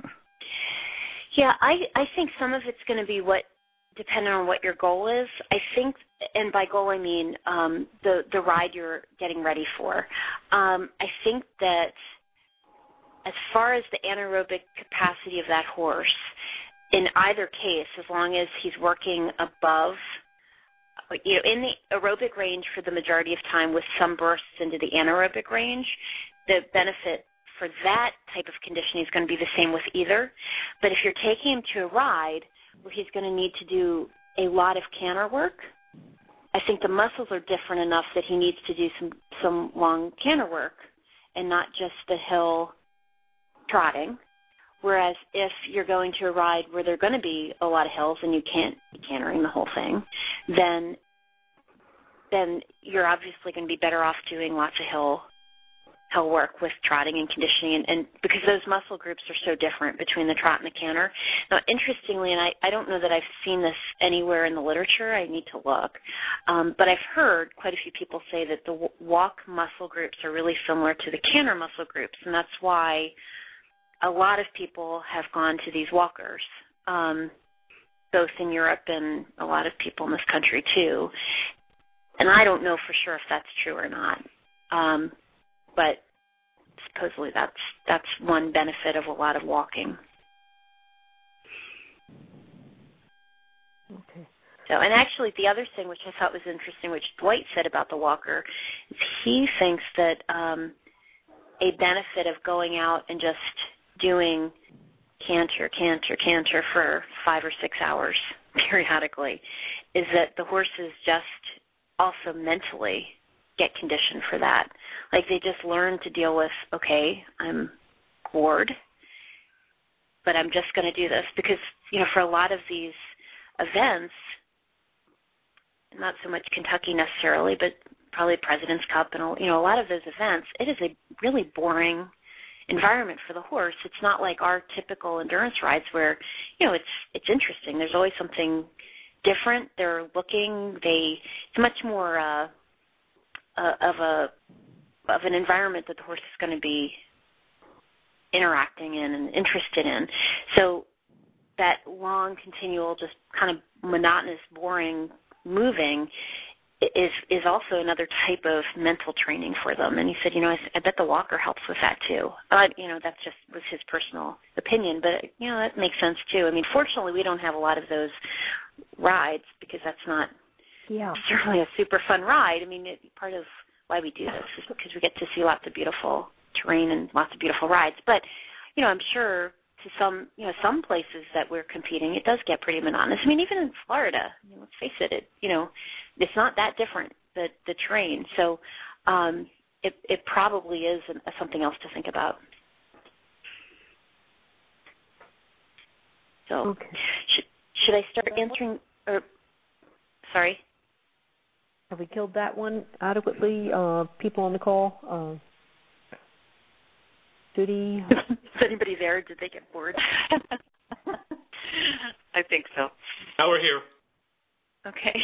Yeah, I, I think some of it's going to be what, depending on what your goal is. I think, and by goal I mean um, the, the ride you're getting ready for. Um, I think that as far as the anaerobic capacity of that horse, in either case, as long as he's working above, you know, in the aerobic range for the majority of time with some bursts into the anaerobic range, the benefit for that type of conditioning is going to be the same with either. But if you're taking him to a ride where he's going to need to do a lot of canter work, I think the muscles are different enough that he needs to do some, some long canter work and not just the hill trotting. Whereas if you're going to a ride where there are going to be a lot of hills and you can't be cantering the whole thing, then then you're obviously going to be better off doing lots of hill hill work with trotting and conditioning, and, and because those muscle groups are so different between the trot and the canter. Now, interestingly, and I, I don't know that I've seen this anywhere in the literature, I need to look, um, but I've heard quite a few people say that the walk muscle groups are really similar to the canter muscle groups, and that's why a lot of people have gone to these walkers, um, both in Europe and a lot of people in this country too. And I don't know for sure if that's true or not, um, but supposedly that's that's one benefit of a lot of walking. Okay. So, and actually, the other thing which I thought was interesting, which Dwight said about the walker, is he thinks that um, a benefit of going out and just doing canter, canter, canter for five or six hours periodically is that the horses just also mentally get conditioned for that. Like they just learn to deal with, okay, I'm bored, but I'm just going to do this. Because, you know, for a lot of these events, not so much Kentucky necessarily, but probably President's Cup and, you know, a lot of those events, it is a really boring environment for the horse. It's not like our typical endurance rides where, you know, it's it's interesting. There's always something different. They're looking. They it's much more uh, uh, of a of an environment that the horse is going to be interacting in and interested in. So that long, continual, just kind of monotonous, boring moving is is also another type of mental training for them. And he said, you know, I, I bet the walker helps with that too. Uh, you know, that's just was his personal opinion, but you know that makes sense too. I mean, fortunately, we don't have a lot of those rides because that's not yeah. certainly a super fun ride. I mean, it, part of why we do this is because we get to see lots of beautiful terrain and lots of beautiful rides. But you know, I'm sure to some, you know, some places that we're competing, it does get pretty monotonous. I mean, even in Florida, I mean, let's face it, it, you know, it's not that different, the the terrain. So um, it it probably is an, something else to think about. So okay. should should I start answering? Or sorry, have we killed that one adequately? Uh, people on the call. Uh, Judy? Is anybody there? Did they get bored? I think so. Now we're here. Okay.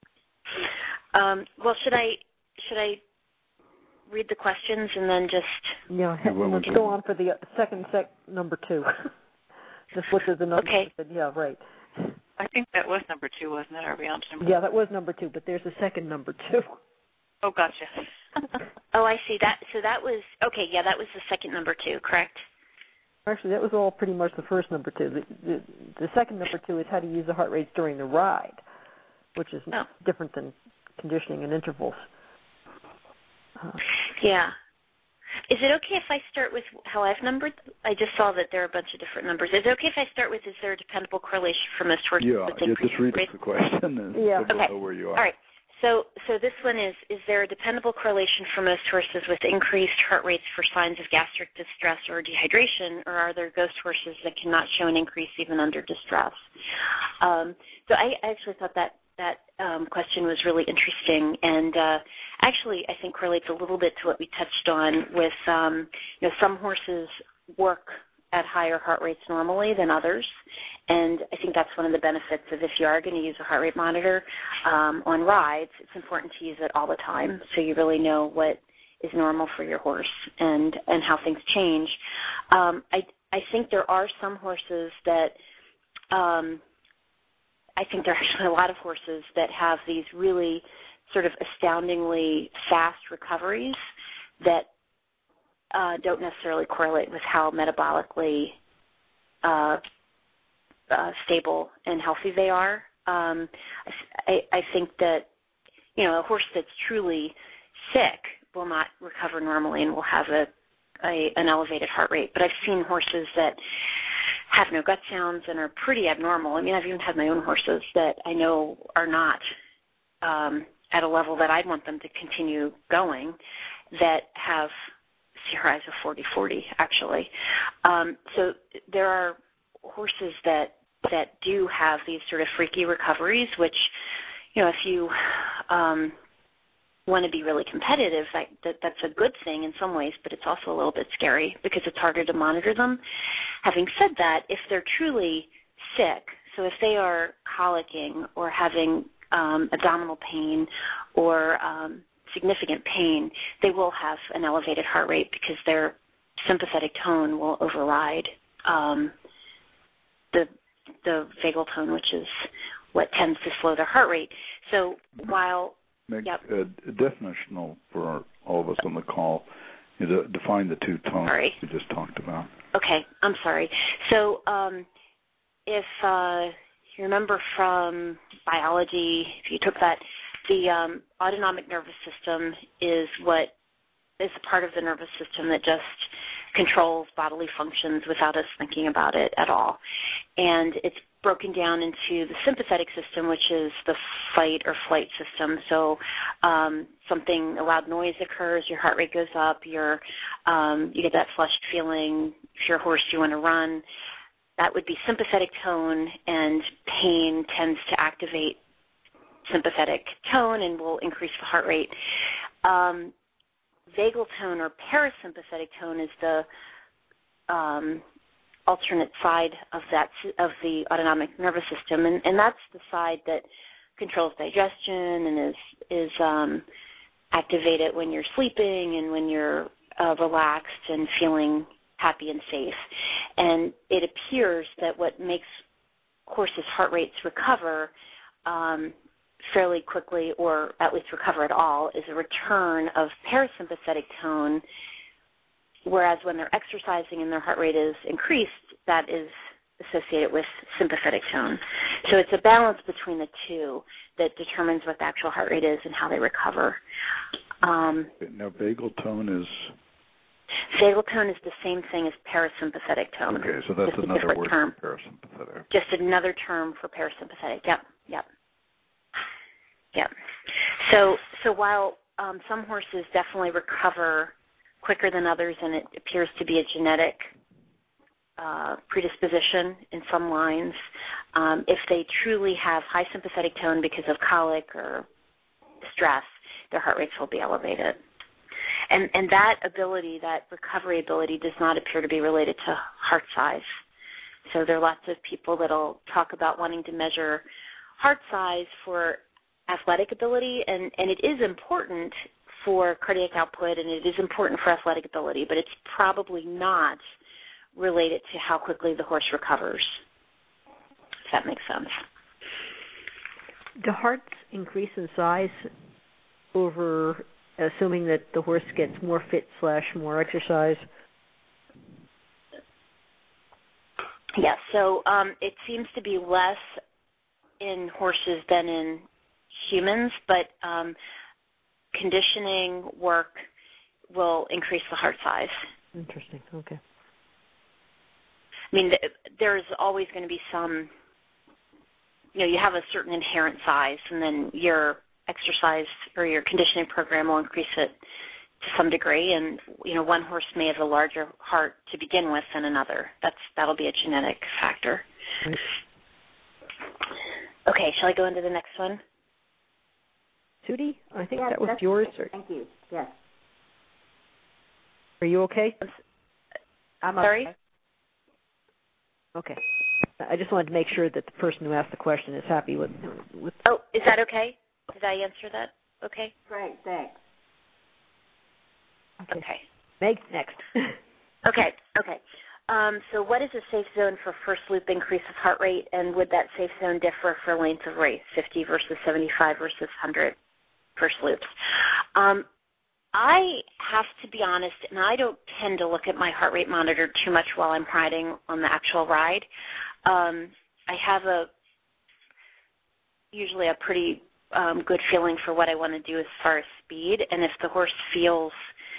Um, well, should I should I read the questions and then just yeah? Let's go on for the second sec number two. Just looked at the number. Okay. Said, yeah, right. I think that was number two, wasn't it? Are we on to number? Yeah, that was number two, but there's a second number two. Oh, gotcha. Oh, I see. That so that was okay. Yeah, that was the second number two, correct? Actually, that was all pretty much the first number two. The, the, the second number two is how to use the heart rates during the ride, which is oh. different than conditioning and intervals. Uh, yeah. Is it okay if I start with how I've numbered? I just saw that there are a bunch of different numbers. Is it okay if I start with, is there a dependable correlation for most horses yeah, with yeah, increased just read rates? the question and yeah. so we'll okay. know where you are. All right. So, so this one is, is there a dependable correlation for most horses with increased heart rates for signs of gastric distress or dehydration, or are there ghost horses that cannot show an increase even under distress? Um, so I actually thought that that um, question was really interesting, and uh, actually I think correlates a little bit to what we touched on with, um, you know, some horses work at higher heart rates normally than others. And I think that's one of the benefits of if you are going to use a heart rate monitor um, on rides, it's important to use it all the time so you really know what is normal for your horse and, and how things change. Um, I, I think there are some horses that, um, I think there are actually a lot of horses that have these really sort of astoundingly fast recoveries that uh, don't necessarily correlate with how metabolically uh, Uh, stable and healthy they are. Um, I, I think that, you know, a horse that's truly sick will not recover normally and will have a, a an elevated heart rate. But I've seen horses that have no gut sounds and are pretty abnormal. I mean, I've even had my own horses that I know are not um, at a level that I'd want them to continue going that have C R Is of forty forty, actually. Um, so there are horses that that do have these sort of freaky recoveries, which, you know, if you um, want to be really competitive, that, that, that's a good thing in some ways, but it's also a little bit scary because it's harder to monitor them. Having said that, if they're truly sick, so if they are colicking or having um, abdominal pain or um, significant pain, they will have an elevated heart rate because their sympathetic tone will override um, the the vagal tone, which is what tends to slow their heart rate. So while Make yep. uh, definitional for all of us on the call, you know, define the two tones sorry. we just talked about. Okay, I'm sorry. So um, if uh, you remember from biology, if you took that, the um, autonomic nervous system is what is a part of the nervous system that just controls bodily functions without us thinking about it at all. And it's broken down into the sympathetic system, which is the fight or flight system. So um, something, a loud noise occurs, your heart rate goes up, your, um, you get that flushed feeling. If you're a horse, you want to run. That would be sympathetic tone, and pain tends to activate sympathetic tone and will increase the heart rate. Um, vagal tone or parasympathetic tone is the um, alternate side of that of the autonomic nervous system, and, and that's the side that controls digestion and is is um, activated when you're sleeping and when you're uh, relaxed and feeling happy and safe. And it appears that what makes horses' heart rates recover um, fairly quickly, or at least recover at all, is a return of parasympathetic tone, whereas when they're exercising and their heart rate is increased, that is associated with sympathetic tone. So it's a balance between the two that determines what the actual heart rate is and how they recover. Um, now, vagal tone is? Vagal tone is the same thing as parasympathetic tone. Okay, so that's just another word term. for parasympathetic. Just another term for parasympathetic. Yep, yep, yep. So, so while um, some horses definitely recover quicker than others, and it appears to be a genetic uh, predisposition in some lines, um, if they truly have high sympathetic tone because of colic or stress, their heart rates will be elevated. And, and that ability, that recovery ability, does not appear to be related to heart size. So there are lots of people that will talk about wanting to measure heart size for athletic ability, and, and it is important for cardiac output and it is important for athletic ability, but it's probably not related to how quickly the horse recovers, if that makes sense. Do hearts increase in size over, assuming that the horse gets more fit slash more exercise? Yes, so um, it seems to be less in horses than in humans, but um, conditioning work will increase the heart size. Interesting, okay. I mean, there's always going to be some, you know, you have a certain inherent size, and then your exercise or your conditioning program will increase it to some degree, and, you know, one horse may have a larger heart to begin with than another. That's That'll be a genetic factor. Right. Okay, shall I go into the next one? Sudie, I think yes, that was that's yours. Or... Thank you, yes. Are you okay? I'm Sorry? okay. Okay. I just wanted to make sure that the person who asked the question is happy with... with Oh, is that okay? Did I answer that? Okay. Great, thanks. okay. Okay. Meg, next. Okay, okay. Um, so what is a safe zone for first loop increase of heart rate, and would that safe zone differ for length of race, fifty versus seventy-five versus one hundred first loops? Um, I have to be honest, and I don't tend to look at my heart rate monitor too much while I'm riding on the actual ride. Um, I have a usually a pretty um, good feeling for what I want to do as far as speed, and if the horse feels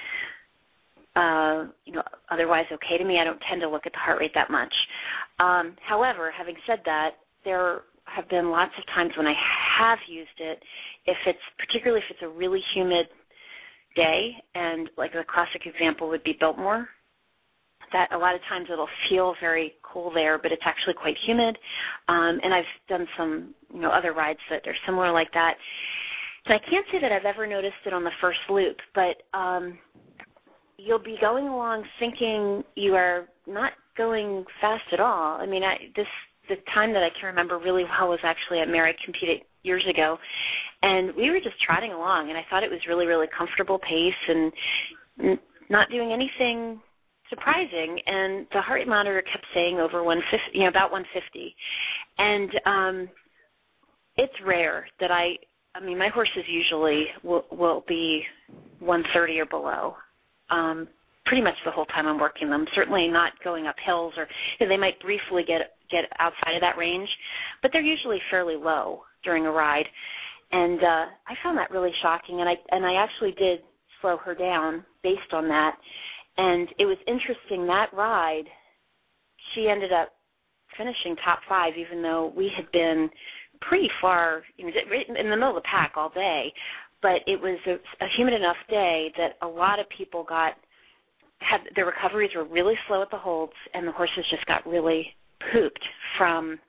uh, you know, otherwise okay to me, I don't tend to look at the heart rate that much. Um, however, having said that, there have been lots of times when I have used it, if it's particularly if it's a really humid day, and like a classic example would be Biltmore, that a lot of times it'll feel very cool there, but it's actually quite humid. Um, and I've done some, you know, other rides that are similar like that. So I can't say that I've ever noticed it on the first loop, but um, you'll be going along thinking you are not going fast at all. I mean, I, this the time that I can remember really well was actually at Mary competed years ago, and we were just trotting along, and I thought it was really, really comfortable pace and n- not doing anything surprising, and the heart rate monitor kept saying over one fifty, you know, about one fifty, and um, it's rare that I, I mean, my horses usually will, will be one thirty or below, um, pretty much the whole time I'm working them. Certainly not going up hills, or you know, they might briefly get get outside of that range, but they're usually fairly low during a ride, and uh, I found that really shocking, and I and I actually did slow her down based on that. And it was interesting, that ride, she ended up finishing top five, even though we had been pretty far, you know, in the middle of the pack all day. But it was a, a humid enough day that a lot of people got, had their recoveries were really slow at the holds, and the horses just got really pooped from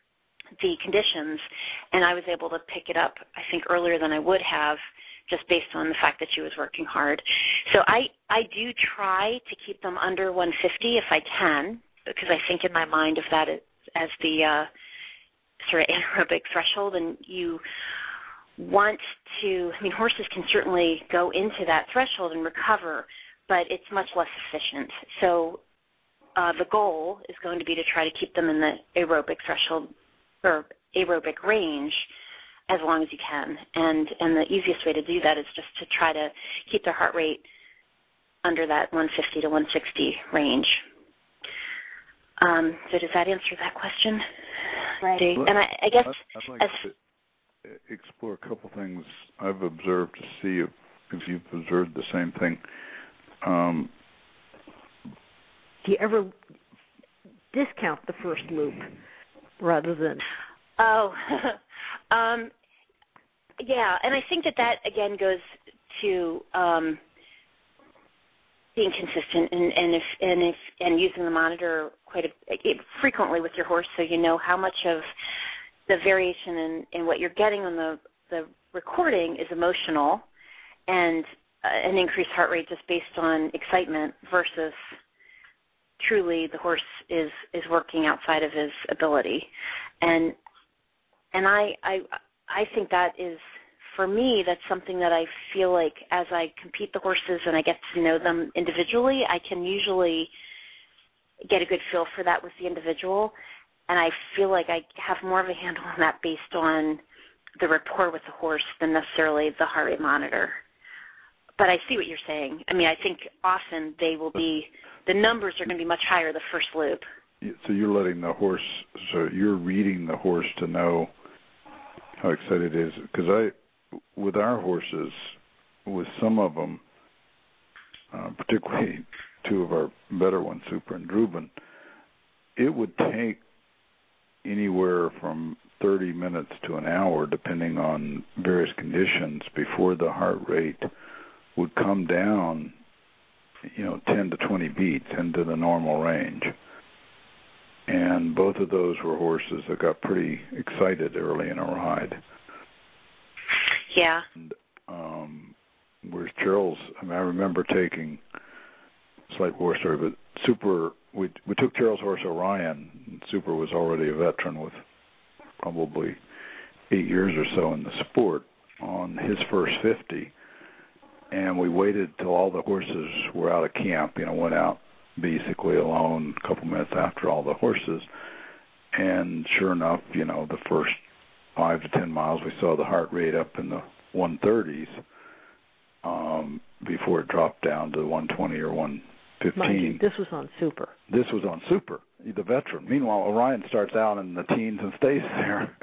the conditions, and I was able to pick it up, I think, earlier than I would have, just based on the fact that she was working hard. So I, I do try to keep them under one fifty if I can, because I think in my mind of that as the uh, sort of anaerobic threshold, and you want to, I mean, horses can certainly go into that threshold and recover, but it's much less efficient. So uh, the goal is going to be to try to keep them in the aerobic threshold or aerobic range as long as you can. And, and the easiest way to do that is just to try to keep their heart rate under that one fifty to one sixty range. Um, so does that answer that question? Right. And I, I guess I'd, I'd like as to explore a couple things I've observed to see if, if you've observed the same thing. Um, Do you ever discount the first loop rather than? Oh, um, yeah, and I think that that again goes to um, being consistent and, and if and if and using the monitor quite a, it, frequently with your horse, so you know how much of the variation in, in what you're getting on the the recording is emotional and uh, an increased heart rate just based on excitement versus truly the horse is, is working outside of his ability. And and I, I I think that is, for me, that's something that I feel like as I compete the horses and I get to know them individually, I can usually get a good feel for that with the individual. And I feel like I have more of a handle on that based on the rapport with the horse than necessarily the heart rate monitor. But I see what you're saying. I mean, I think often they will be, the numbers are going to be much higher the first loop. So you're letting the horse, so you're reading the horse to know how excited it is. Because I, with our horses, with some of them, uh, particularly two of our better ones, Super and Druben, it would take anywhere from thirty minutes to an hour, depending on various conditions, before the heart rate would come down, you know, ten to twenty beats into the normal range. And both of those were horses that got pretty excited early in a ride. Yeah. And, um, whereas Charles, I mean, I remember taking, slight war story, but Super, we we took Charles' horse Orion. Super was already a veteran with probably eight years or so in the sport on his first fifty. And we waited till all the horses were out of camp, you know, went out basically alone a couple minutes after all the horses. And sure enough, you know, the first five to ten miles, we saw the heart rate up in the one thirties um, before it dropped down to one twenty or one fifteen. Mind you, this was on Super. This was on Super, the veteran. Meanwhile, Orion starts out in the teens and stays there.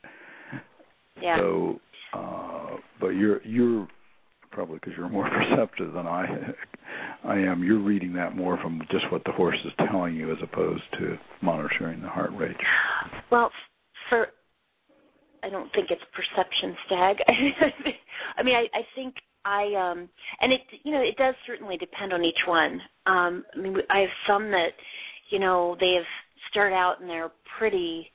Yeah. So, uh, but you're you're probably because you're more perceptive than I I am. You're reading that more from just what the horse is telling you, as opposed to monitoring the heart rate. Well, for I don't think it's perception, Stag. I mean, I, I think I um, and it you know it does certainly depend on each one. Um, I mean, I have some that you know they have start out and they're pretty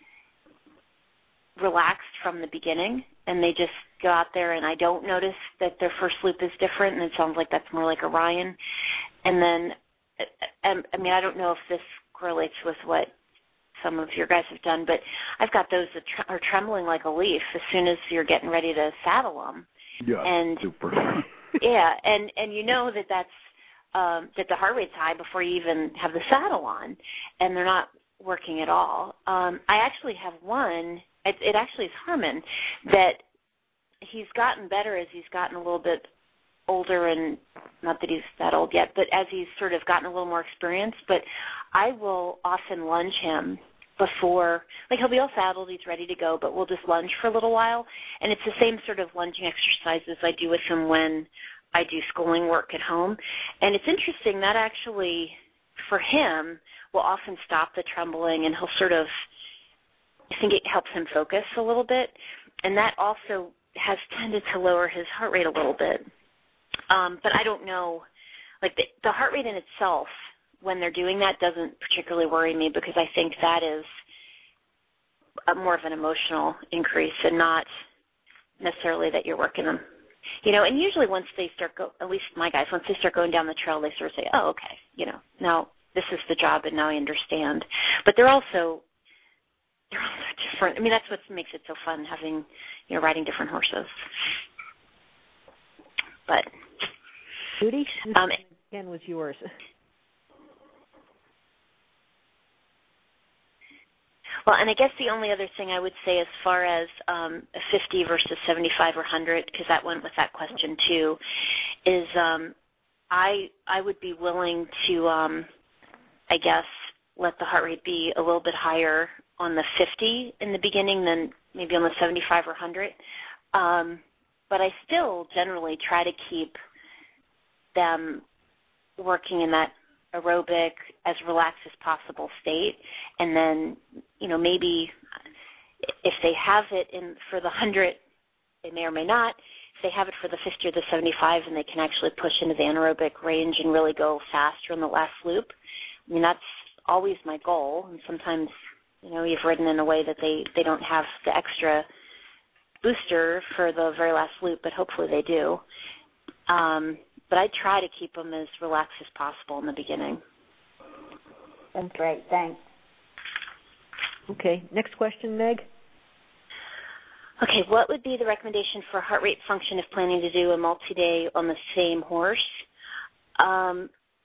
relaxed from the beginning, and they just go out there, and I don't notice that their first loop is different, and it sounds like that's more like Orion. And then, I mean, I don't know if this correlates with what some of your guys have done, but I've got those that tre- are trembling like a leaf as soon as you're getting ready to saddle them. Yeah, and, super. yeah, and, and you know that that's um, that the heart rate's high before you even have the saddle on, and they're not working at all. Um, I actually have one, it, it actually is Harmon, that he's gotten better as he's gotten a little bit older, and not that he's that old yet, but as he's sort of gotten a little more experienced. But I will often lunge him before, like he'll be all saddled, he's ready to go, but we'll just lunge for a little while. And it's the same sort of lunging exercises I do with him when I do schooling work at home. And it's interesting, that actually, for him, will often stop the trembling, and he'll sort of, I think it helps him focus a little bit. And that also has tended to lower his heart rate a little bit. Um, but I don't know, like the, the heart rate in itself, when they're doing that, doesn't particularly worry me, because I think that is a more of an emotional increase and not necessarily that you're working them. You know, and usually once they start go, at least my guys, once they start going down the trail, they sort of say, oh, okay, you know, now this is the job and now I understand. But they're also, they're also different. I mean, that's what makes it so fun, having, you know, riding different horses. But Judy, um, again was yours. Well, and I guess the only other thing I would say as far as um, fifty versus seventy-five or one hundred, because that went with that question too, is um, I I would be willing to, um, I guess, let the heart rate be a little bit higher on the fifty in the beginning than maybe on the seventy-five or one hundred. Um, but I still generally try to keep them working in that aerobic, as relaxed as possible state, and then, you know, maybe if they have it in for the one hundred, they may or may not. If they have it for the fifty or the seventy-five, and they can actually push into the anaerobic range and really go faster in the last loop, I mean, that's always my goal. And sometimes, you know, you've ridden in a way that they, they don't have the extra booster for the very last loop, but hopefully they do. Um, But I try to keep them as relaxed as possible in the beginning. That's great. Thanks. Okay. Next question, Meg. Okay. What would be the recommendation for heart rate function if planning to do a multi-day on the same horse? Um,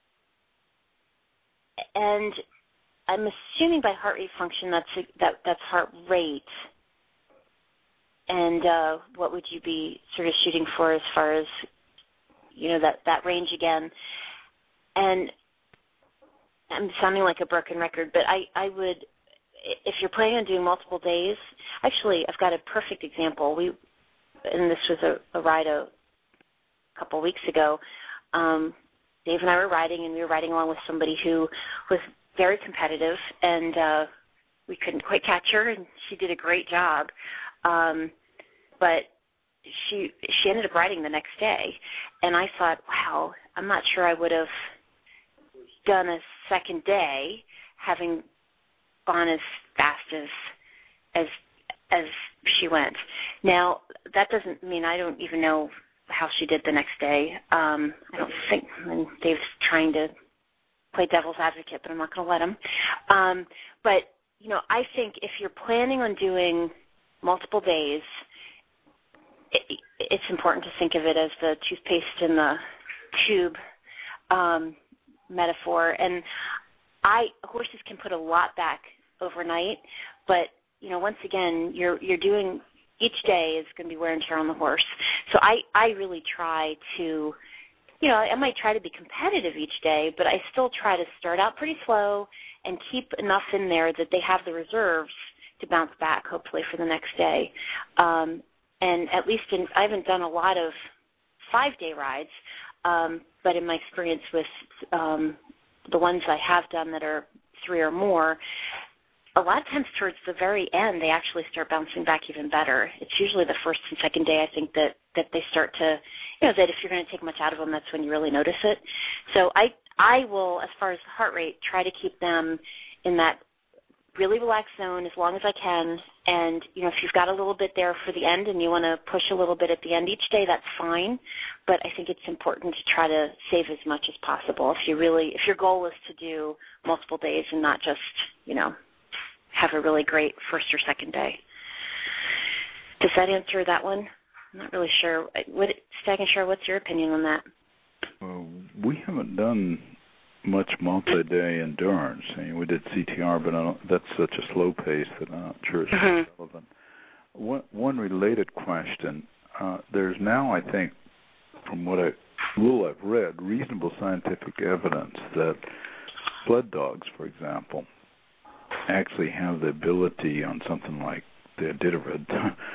and I'm assuming by heart rate function that's a, that that's heart rate. And uh, what would you be sort of shooting for as far as, you know, that, that range again? And I'm sounding like a broken record, but I, I would, if you're planning on doing multiple days, actually, I've got a perfect example. We, and this was a, a ride a couple weeks ago. Um, Dave and I were riding, and we were riding along with somebody who was very competitive, and uh, we couldn't quite catch her, and she did a great job. Um, but she she ended up riding the next day, and I thought, wow, I'm not sure I would have done a second day having gone as fast as as as she went. Now, that doesn't mean I don't even know how she did the next day. Um, I don't think, and Dave's trying to play devil's advocate, but I'm not going to let him. Um, but, you know, I think if you're planning on doing multiple days, it, it's important to think of it as the toothpaste in the tube um, metaphor. And I horses can put a lot back overnight, but, you know, once again, you're you're doing each day is going to be wear and tear on the horse. So I, I really try to, you know, I might try to be competitive each day, but I still try to start out pretty slow and keep enough in there that they have the reserves to bounce back, hopefully, for the next day. Um, and at least in, I haven't done a lot of five-day rides, um, but in my experience with um, the ones I have done that are three or more, a lot of times towards the very end, they actually start bouncing back even better. It's usually the first and second day, I think, that, that they start to, you know, that if you're going to take much out of them, that's when you really notice it. So I, I will, as far as heart rate, try to keep them in that really relaxed zone as long as I can. And, you know, if you've got a little bit there for the end and you want to push a little bit at the end each day, that's fine. But I think it's important to try to save as much as possible if you really, if your goal is to do multiple days and not just, you know, have a really great first or second day. Does that answer that one? I'm not really sure. What, Stag and Share, what's your opinion on that? Well, we haven't done much multi-day endurance. I mean, we did C T R, but I don't, that's such a slow pace that I'm not sure it's mm-hmm. relevant. One, one related question. Uh, there's now, I think, from what I, little I've read, reasonable scientific evidence that sled dogs, for example, actually have the ability on something like the Iditarod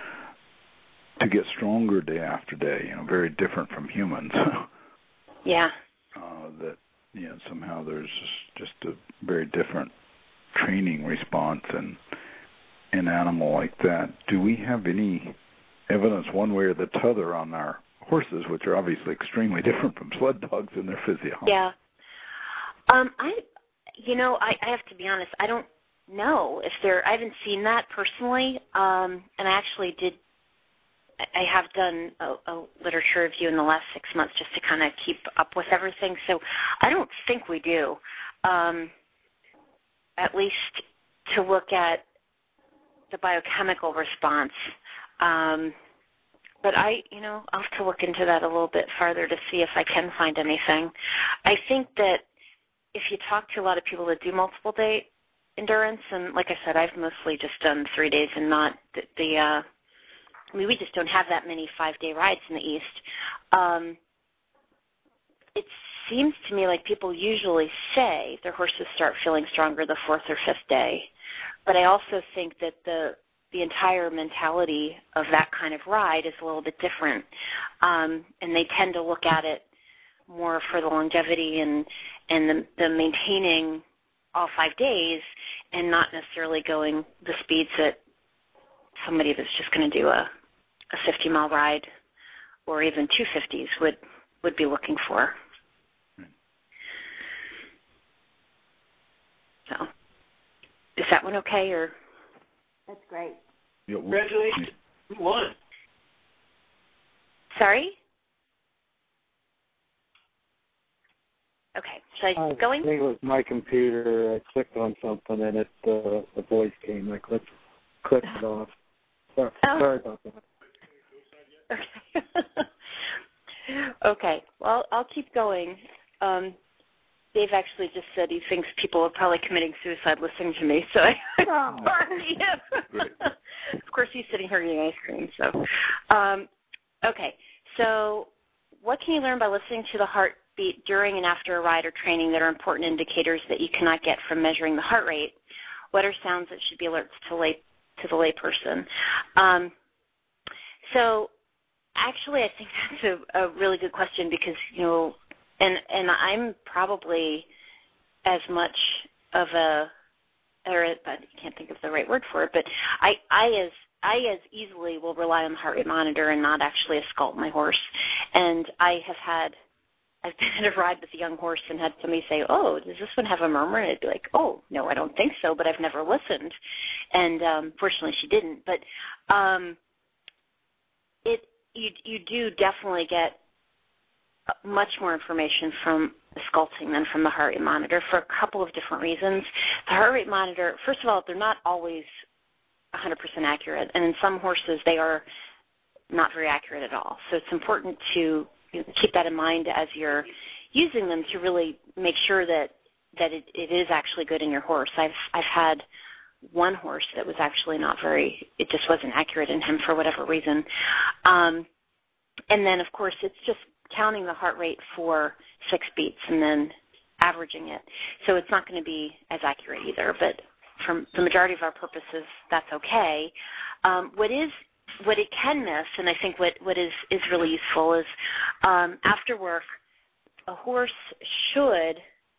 to get stronger day after day, you know, very different from humans. Yeah. Uh, that, you know, somehow there's just, just a very different training response in an animal like that. Do we have any evidence one way or the other on our horses, which are obviously extremely different from sled dogs in their physiology? Yeah. Um, I, you know, I, I have to be honest, I don't know if they're. I haven't seen that personally, um, and I actually did. I have done a, a literature review in the last six months just to kind of keep up with everything. So I don't think we do, um, at least to look at the biochemical response. Um, but I, you know, I'll have to look into that a little bit farther to see if I can find anything. I think that if you talk to a lot of people that do multiple day endurance, and like I said, I've mostly just done three days and not the, the uh, I mean, we just don't have that many five-day rides in the East. Um, it seems to me like people usually say their horses start feeling stronger the fourth or fifth day. But I also think that the the entire mentality of that kind of ride is a little bit different. Um, and they tend to look at it more for the longevity and, and the, the maintaining all five days and not necessarily going the speeds that somebody that's just going to do a a fifty-mile ride or even two fifties would, would be looking for. So is that one okay? Or That's great. Congratulations. You won. Sorry? Okay. Should I I go in? think it was my computer. I clicked on something and it uh, the voice came. I clicked, clicked it off. Sorry, Oh. sorry about that. Okay. Okay. Well, I'll keep going. Um, Dave actually just said he thinks people are probably committing suicide listening to me, so I Oh. sorry. Of course, he's sitting here eating ice cream. So, um, okay. So, what can you learn by listening to the heartbeat during and after a ride or training that are important indicators that you cannot get from measuring the heart rate? What are sounds that should be alerts to lay to the layperson? Um, so. Actually, I think that's a, a really good question because, you know, and, and I'm probably as much of a, or I can't think of the right word for it, but I, I as I as easily will rely on the heart rate monitor and not actually escort my horse. And I have had, I've been at a ride with a young horse and had somebody say, oh, does this one have a murmur? And I'd be like, oh, no, I don't think so, but I've never listened. And um, fortunately she didn't. But um, it, You, you do definitely get much more information from the sculpting than from the heart rate monitor for a couple of different reasons. The heart rate monitor, first of all, they're not always one hundred percent accurate, and in some horses they are not very accurate at all. So it's important to you know, keep that in mind as you're using them to really make sure that, that it, it is actually good in your horse. I've, I've had one horse that was actually not very, it just wasn't accurate in him for whatever reason. Um, and then, of course, it's just counting the heart rate for six beats and then averaging it. So it's not going to be as accurate either, but for the majority of our purposes, that's okay. Um, what is, what it can miss, and I think what, what is, is really useful is um, after work, a horse should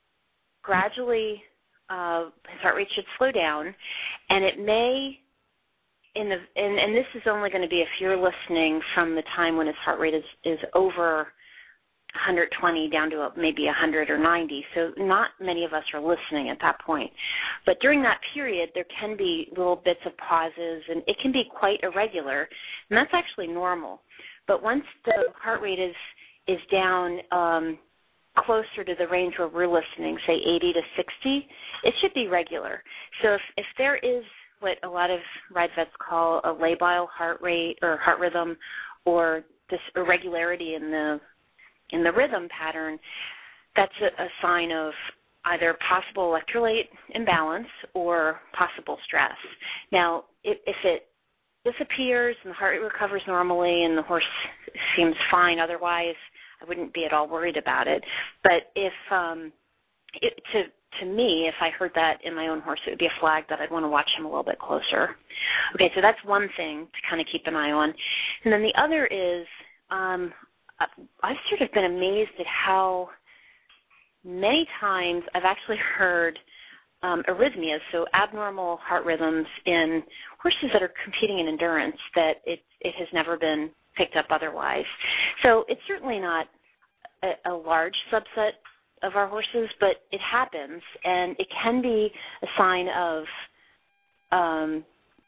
gradually Uh, his heart rate should slow down, and it may, in the, and, and this is only going to be if you're listening from the time when his heart rate is, is over one hundred twenty down to a, maybe one hundred or ninety, so not many of us are listening at that point. But during that period, there can be little bits of pauses, and it can be quite irregular, and that's actually normal. But once the heart rate is, is down, um, closer to the range where we're listening, say eighty to sixty, it should be regular. So if, if there is what a lot of ride vets call a labile heart rate or heart rhythm, or this irregularity in the in the rhythm pattern, that's a, a sign of either possible electrolyte imbalance or possible stress. Now, if, if it disappears and the heart rate recovers normally and the horse seems fine otherwise, I wouldn't be at all worried about it. But if, um, it, to to me, if I heard that in my own horse, it would be a flag that I'd want to watch him a little bit closer. Okay, so that's one thing to kind of keep an eye on. And then the other is um, I've sort of been amazed at how many times I've actually heard um, arrhythmias, so abnormal heart rhythms in horses that are competing in endurance that it, it has never been picked up otherwise. So it's certainly not a, a large subset of our horses, but it happens, and it can be a sign of um,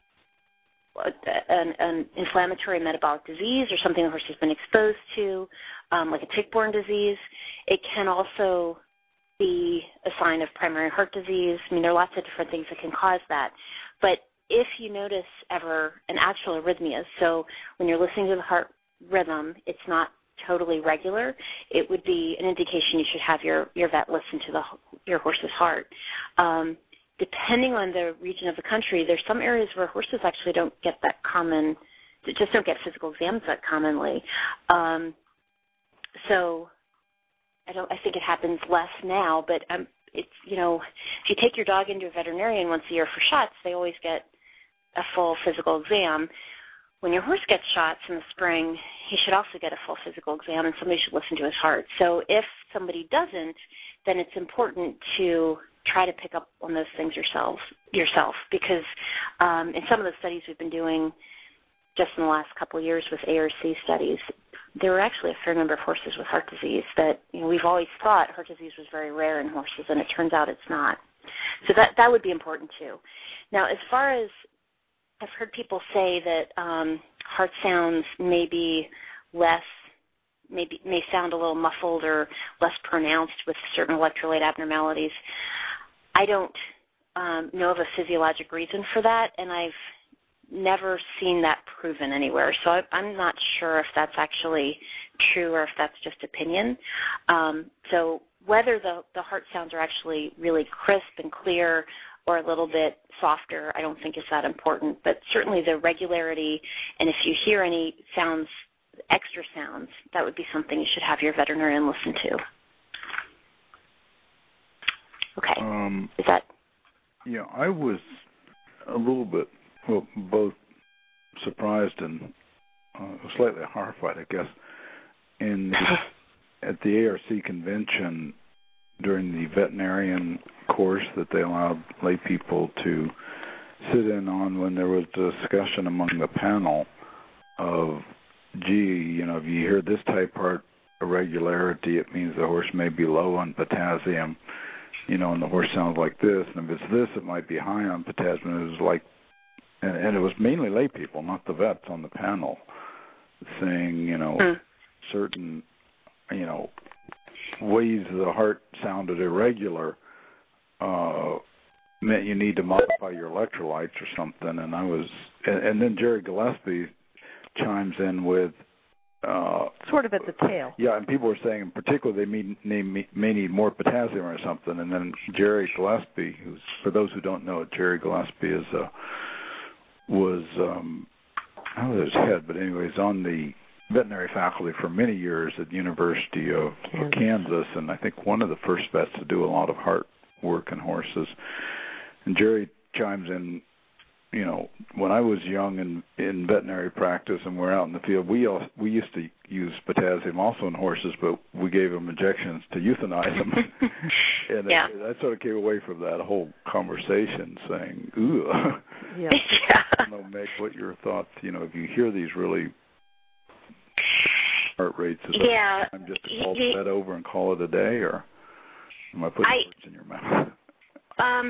an, an inflammatory metabolic disease or something the horse has been exposed to, um, like a tick-borne disease. It can also be a sign of primary heart disease. I mean, there are lots of different things that can cause that. But if you notice ever an actual arrhythmia, so when you're listening to the heart rhythm, it's not totally regular, it would be an indication you should have your, your vet listen to the, your horse's heart. Um, depending on the region of the country, there's some areas where horses actually don't get that common, just don't get physical exams that commonly. Um, so I don't. I think it happens less now, but um, it's, you know, if you take your dog into a veterinarian once a year for shots, they always get a full physical exam. When your horse gets shots in the spring, he should also get a full physical exam, and somebody should listen to his heart. So if somebody doesn't, then it's important to try to pick up on those things yourself, yourself because um, in some of the studies we've been doing just in the last couple of years with A R C studies, there were actually a fair number of horses with heart disease that, you know, we've always thought heart disease was very rare in horses, and it turns out it's not. So that that would be important too. Now, as far as I've heard people say that um, heart sounds may be less, maybe may sound a little muffled or less pronounced with certain electrolyte abnormalities. I don't um, know of a physiologic reason for that, and I've never seen that proven anywhere. So I, I'm not sure if that's actually true or if that's just opinion. Um, so whether the, the heart sounds are actually really crisp and clear or a little bit softer, I don't think is that important. But certainly the regularity, and if you hear any sounds, extra sounds, that would be something you should have your veterinarian listen to. Okay. Um, is that? Yeah, I was a little bit, well, both surprised and uh, slightly horrified, I guess, in the, at the A R C convention during the veterinarian course that they allowed lay people to sit in on, when there was discussion among the panel of, gee, you know, if you hear this type heart irregularity, it means the horse may be low on potassium, you know, and the horse sounds like this, and if it's this, it might be high on potassium. It was like, and, and it was mainly lay people, not the vets on the panel, saying, you know, mm. certain, you know, ways the heart sounded irregular uh, meant you need to modify your electrolytes or something. And I was, and, and then Jerry Gillespie chimes in with, Uh, sort of at the tail. Yeah, and people were saying in particular they may, may, may need more potassium or something. And then Jerry Gillespie, who's, for those who don't know it, Jerry Gillespie is uh, was, um, I don't know his head, but anyways, on the veterinary faculty for many years at the University of Kansas. Kansas, and I think one of the first vets to do a lot of heart work in horses. And Jerry chimes in, you know, when I was young in, in veterinary practice and we're out in the field, we all, we used to use potassium also in horses, but we gave them injections to euthanize them. and yeah. I, I sort of came away from that whole conversation saying, ooh. Yeah. I don't know, Meg, what your thoughts, you know, if you hear these really heart rates, is yeah. time just to call the vet over and call it a day, or am I putting I, words in your mouth? Um.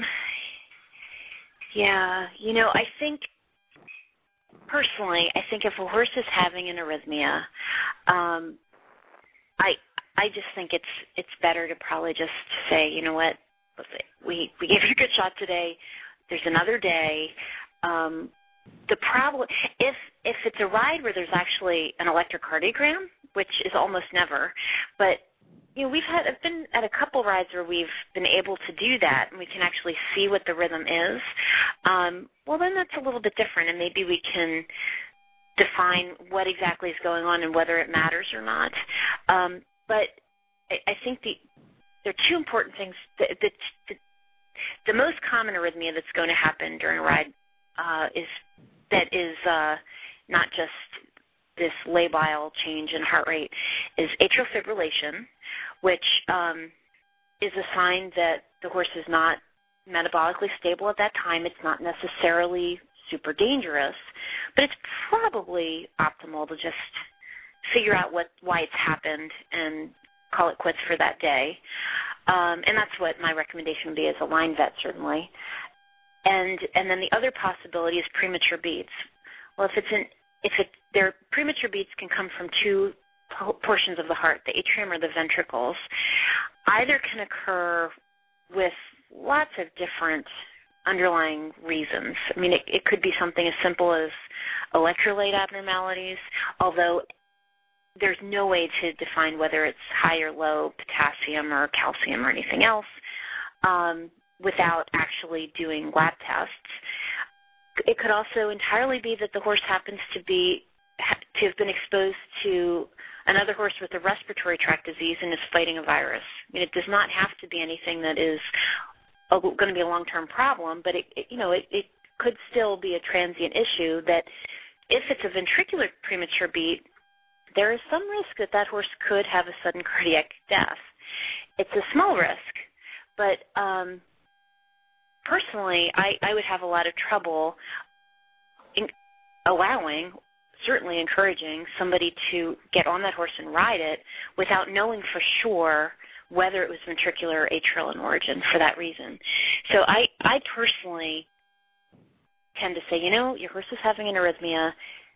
Yeah, you know, I think, personally, I think if a horse is having an arrhythmia, um, I I just think it's it's better to probably just say, you know what, we we gave you a good shot today. There's another day. Um, the problem, if if it's a ride where there's actually an electrocardiogram, which is almost never, but you know, we've had I've been at a couple rides where we've been able to do that, and we can actually see what the rhythm is. Um, well, then that's a little bit different, and maybe we can define what exactly is going on and whether it matters or not. Um, but I, I think the there are two important things. The, the, the, the most common arrhythmia that's going to happen during a ride uh, is that is uh, not just this labile change in heart rate, is atrial fibrillation, which um, is a sign that the horse is not metabolically stable at that time. It's not necessarily super dangerous, but it's probably optimal to just figure out what why it's happened and call it quits for that day. Um, and that's what my recommendation would be as a line vet, certainly. and and then the other possibility is premature beats. Well, if it's an if it their premature beats can come from two po- portions of the heart, the atrium or the ventricles. Either can occur with lots of different underlying reasons. I mean, it, it could be something as simple as electrolyte abnormalities, although there's no way to define whether it's high or low potassium or calcium or anything else um, without actually doing lab tests. It could also entirely be that the horse happens to be to have been exposed to another horse with a respiratory tract disease and is fighting a virus. I mean, it does not have to be anything that is going to be a long-term problem, but it, it you know it, it could still be a transient issue that if it's a ventricular premature beat, there is some risk that that horse could have a sudden cardiac death. It's a small risk, but um, personally, I, I would have a lot of trouble in allowing, certainly encouraging, somebody to get on that horse and ride it without knowing for sure whether it was ventricular or atrial in origin for that reason. So I, I personally tend to say, you know, your horse is having an arrhythmia.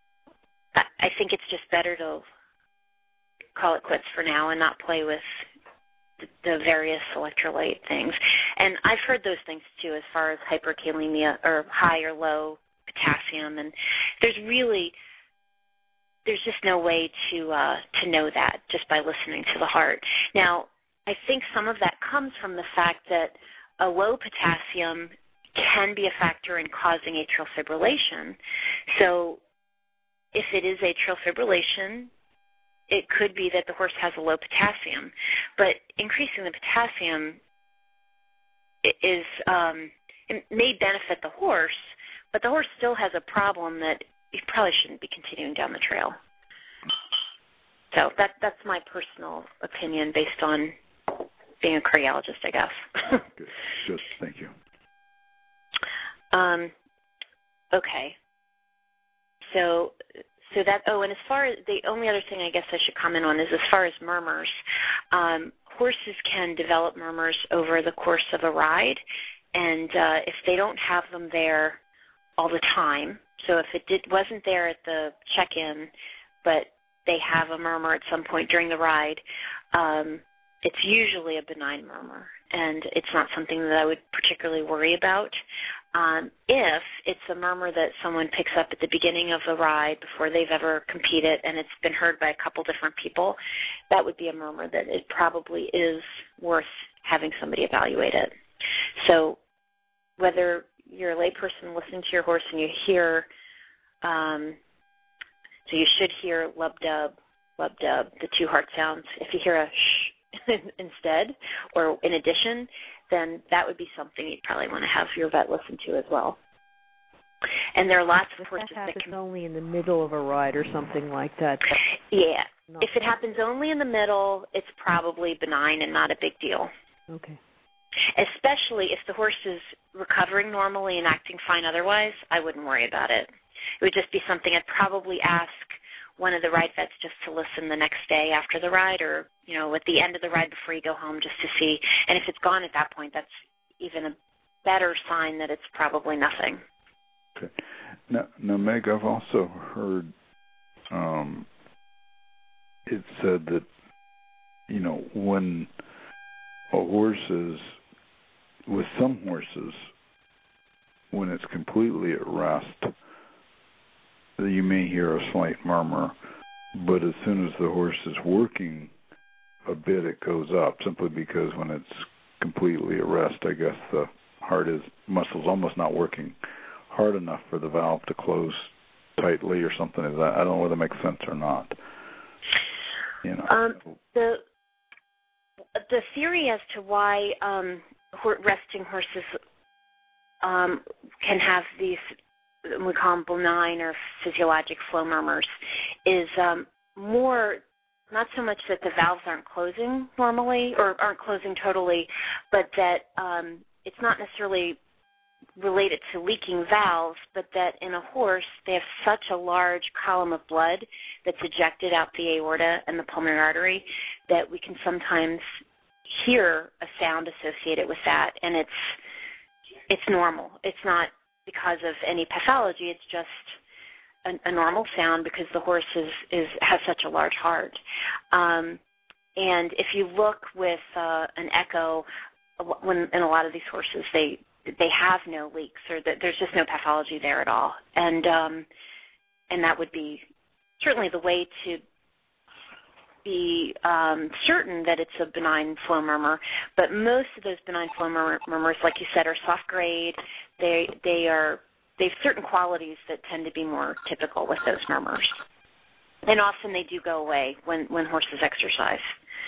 I think it's just better to call it quits for now and not play with the various electrolyte things. And I've heard those things too as far as hyperkalemia or high or low potassium. And there's really, there's just no way to uh, to know that just by listening to the heart. Now, I think some of that comes from the fact that a low potassium can be a factor in causing atrial fibrillation. So if it is atrial fibrillation, it could be that the horse has a low potassium. But increasing the potassium is um, it may benefit the horse, but the horse still has a problem that you probably shouldn't be continuing down the trail. So that that's my personal opinion based on being a cardiologist, I guess. Good. Good. Thank you. Um, okay. So, so that. Oh, and as far as the only other thing I guess I should comment on is as far as murmurs, um, horses can develop murmurs over the course of a ride, and uh, if they don't have them there all the time, so if it did, wasn't there at the check-in, but they have a murmur at some point during the ride, um, it's usually a benign murmur, and it's not something that I would particularly worry about. Um, if it's a murmur that someone picks up at the beginning of the ride before they've ever competed and it's been heard by a couple different people, that would be a murmur that it probably is worth having somebody evaluate it. So whether you're a layperson listening to your horse and you hear, um, so you should hear lub-dub, lub-dub, the two heart sounds. If you hear a shh instead or in addition, then that would be something you'd probably want to have your vet listen to as well. And there are lots of horses that that can only in the middle of a ride or something like that. Yeah. No. If it happens only in the middle, it's probably benign and not a big deal. Okay. Especially if the horse is recovering normally and acting fine otherwise, I wouldn't worry about it. It would just be something I'd probably ask one of the ride vets just to listen the next day after the ride or, you know, at the end of the ride before you go home just to see. And if it's gone at that point, that's even a better sign that it's probably nothing. Okay. Now, now Meg, I've also heard um, it said that, you know, when a horse is, with some horses, when it's completely at rest, you may hear a slight murmur, but as soon as the horse is working a bit, it goes up, simply because when it's completely at rest, I guess the heart is, muscle's almost not working hard enough for the valve to close tightly or something like that. I don't know whether that makes sense or not. You know. Um, the the theory as to why um, resting horses um, can have these, we call them benign or physiologic flow murmurs, is um, more not so much that the valves aren't closing normally or aren't closing totally, but that um, it's not necessarily related to leaking valves, but that in a horse they have such a large column of blood that's ejected out the aorta and the pulmonary artery that we can sometimes hear a sound associated with that, and it's it's normal. It's not because of any pathology. It's just a, a normal sound because the horse is, is has such a large heart. Um, and if you look with uh, an echo, when in a lot of these horses, they they have no leaks, or that there's just no pathology there at all. And um, and that would be certainly the way to be um, certain that it's a benign flow murmur. But most of those benign flow murmur, murmurs, like you said, are soft grade. They they are they have certain qualities that tend to be more typical with those murmurs. And often they do go away when, when horses exercise.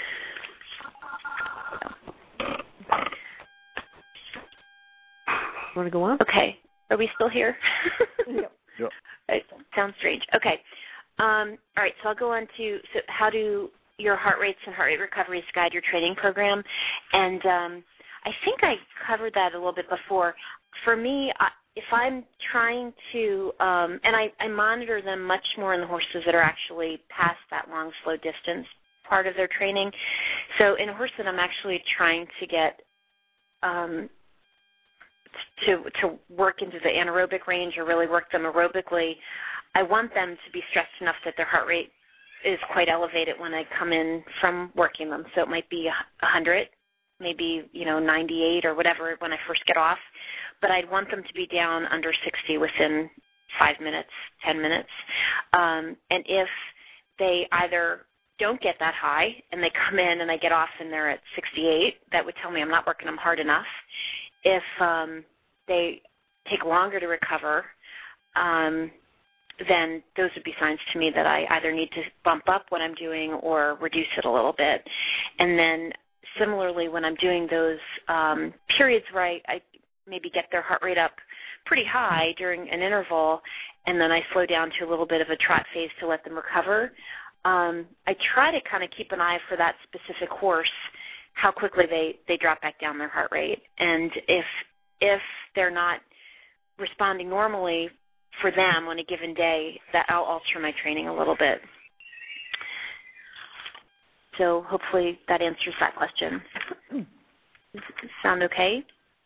Want to go on? Okay. Are we still here? Yep. Yep. It sounds strange. Okay. Um, all right, so I'll go on to so how do your heart rates and heart rate recoveries guide your training program. And um, I think I covered that a little bit before. For me, I, if I'm trying to, um, and I, I monitor them much more in the horses that are actually past that long, slow distance part of their training. So in a horse that I'm actually trying to get um, to to work into the anaerobic range or really work them aerobically, I want them to be stressed enough that their heart rate is quite elevated when I come in from working them. So it might be one hundred, maybe, you know, ninety-eight or whatever when I first get off. But I'd want them to be down under sixty within five minutes, ten minutes. Um, and if they either don't get that high and they come in and I get off and they're at sixty-eight, that would tell me I'm not working them hard enough. If um, they take longer to recover, um, then those would be signs to me that I either need to bump up what I'm doing or reduce it a little bit. And then similarly, when I'm doing those um, periods where I, I maybe get their heart rate up pretty high during an interval, and then I slow down to a little bit of a trot phase to let them recover, um, I try to kind of keep an eye for that specific horse, how quickly they, they drop back down their heart rate. And if if they're not responding normally for them on a given day, that I'll alter my training a little bit. So hopefully that answers that question. Does it sound okay?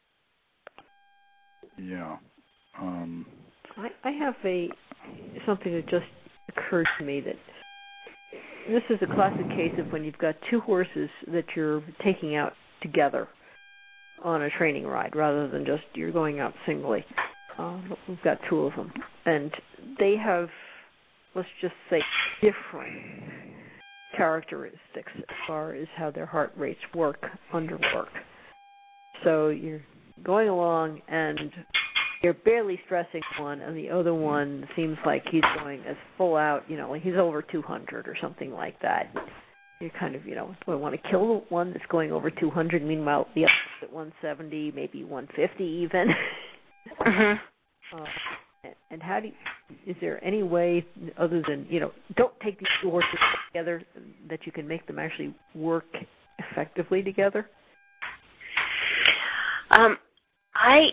Yeah. Um, I, I have a something that just occurred to me that this is a classic case of when you've got two horses that you're taking out together on a training ride rather than just you're going out singly. Um, we've got two of them, and they have, let's just say, different characteristics as far as how their heart rates work under work. So you're going along and you're barely stressing one, and the other one seems like he's going as full out, you know, like he's over two hundred or something like that. You're kind of, you know, do I want to kill the one that's going over two hundred? Meanwhile, the other's at one seventy, maybe one fifty even. Mm-hmm. uh, and how do you, is there any way other than, you know, don't take these two horses together that you can make them actually work effectively together? Um, I,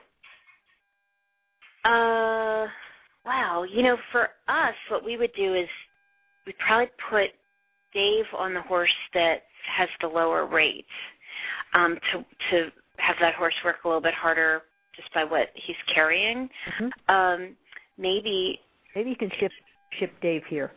uh, wow, you know, for us, what we would do is we'd probably put Dave on the horse that has the lower rate, um, to to have that horse work a little bit harder just by what he's carrying. Mm-hmm. Um, maybe maybe you can ship ship Dave here,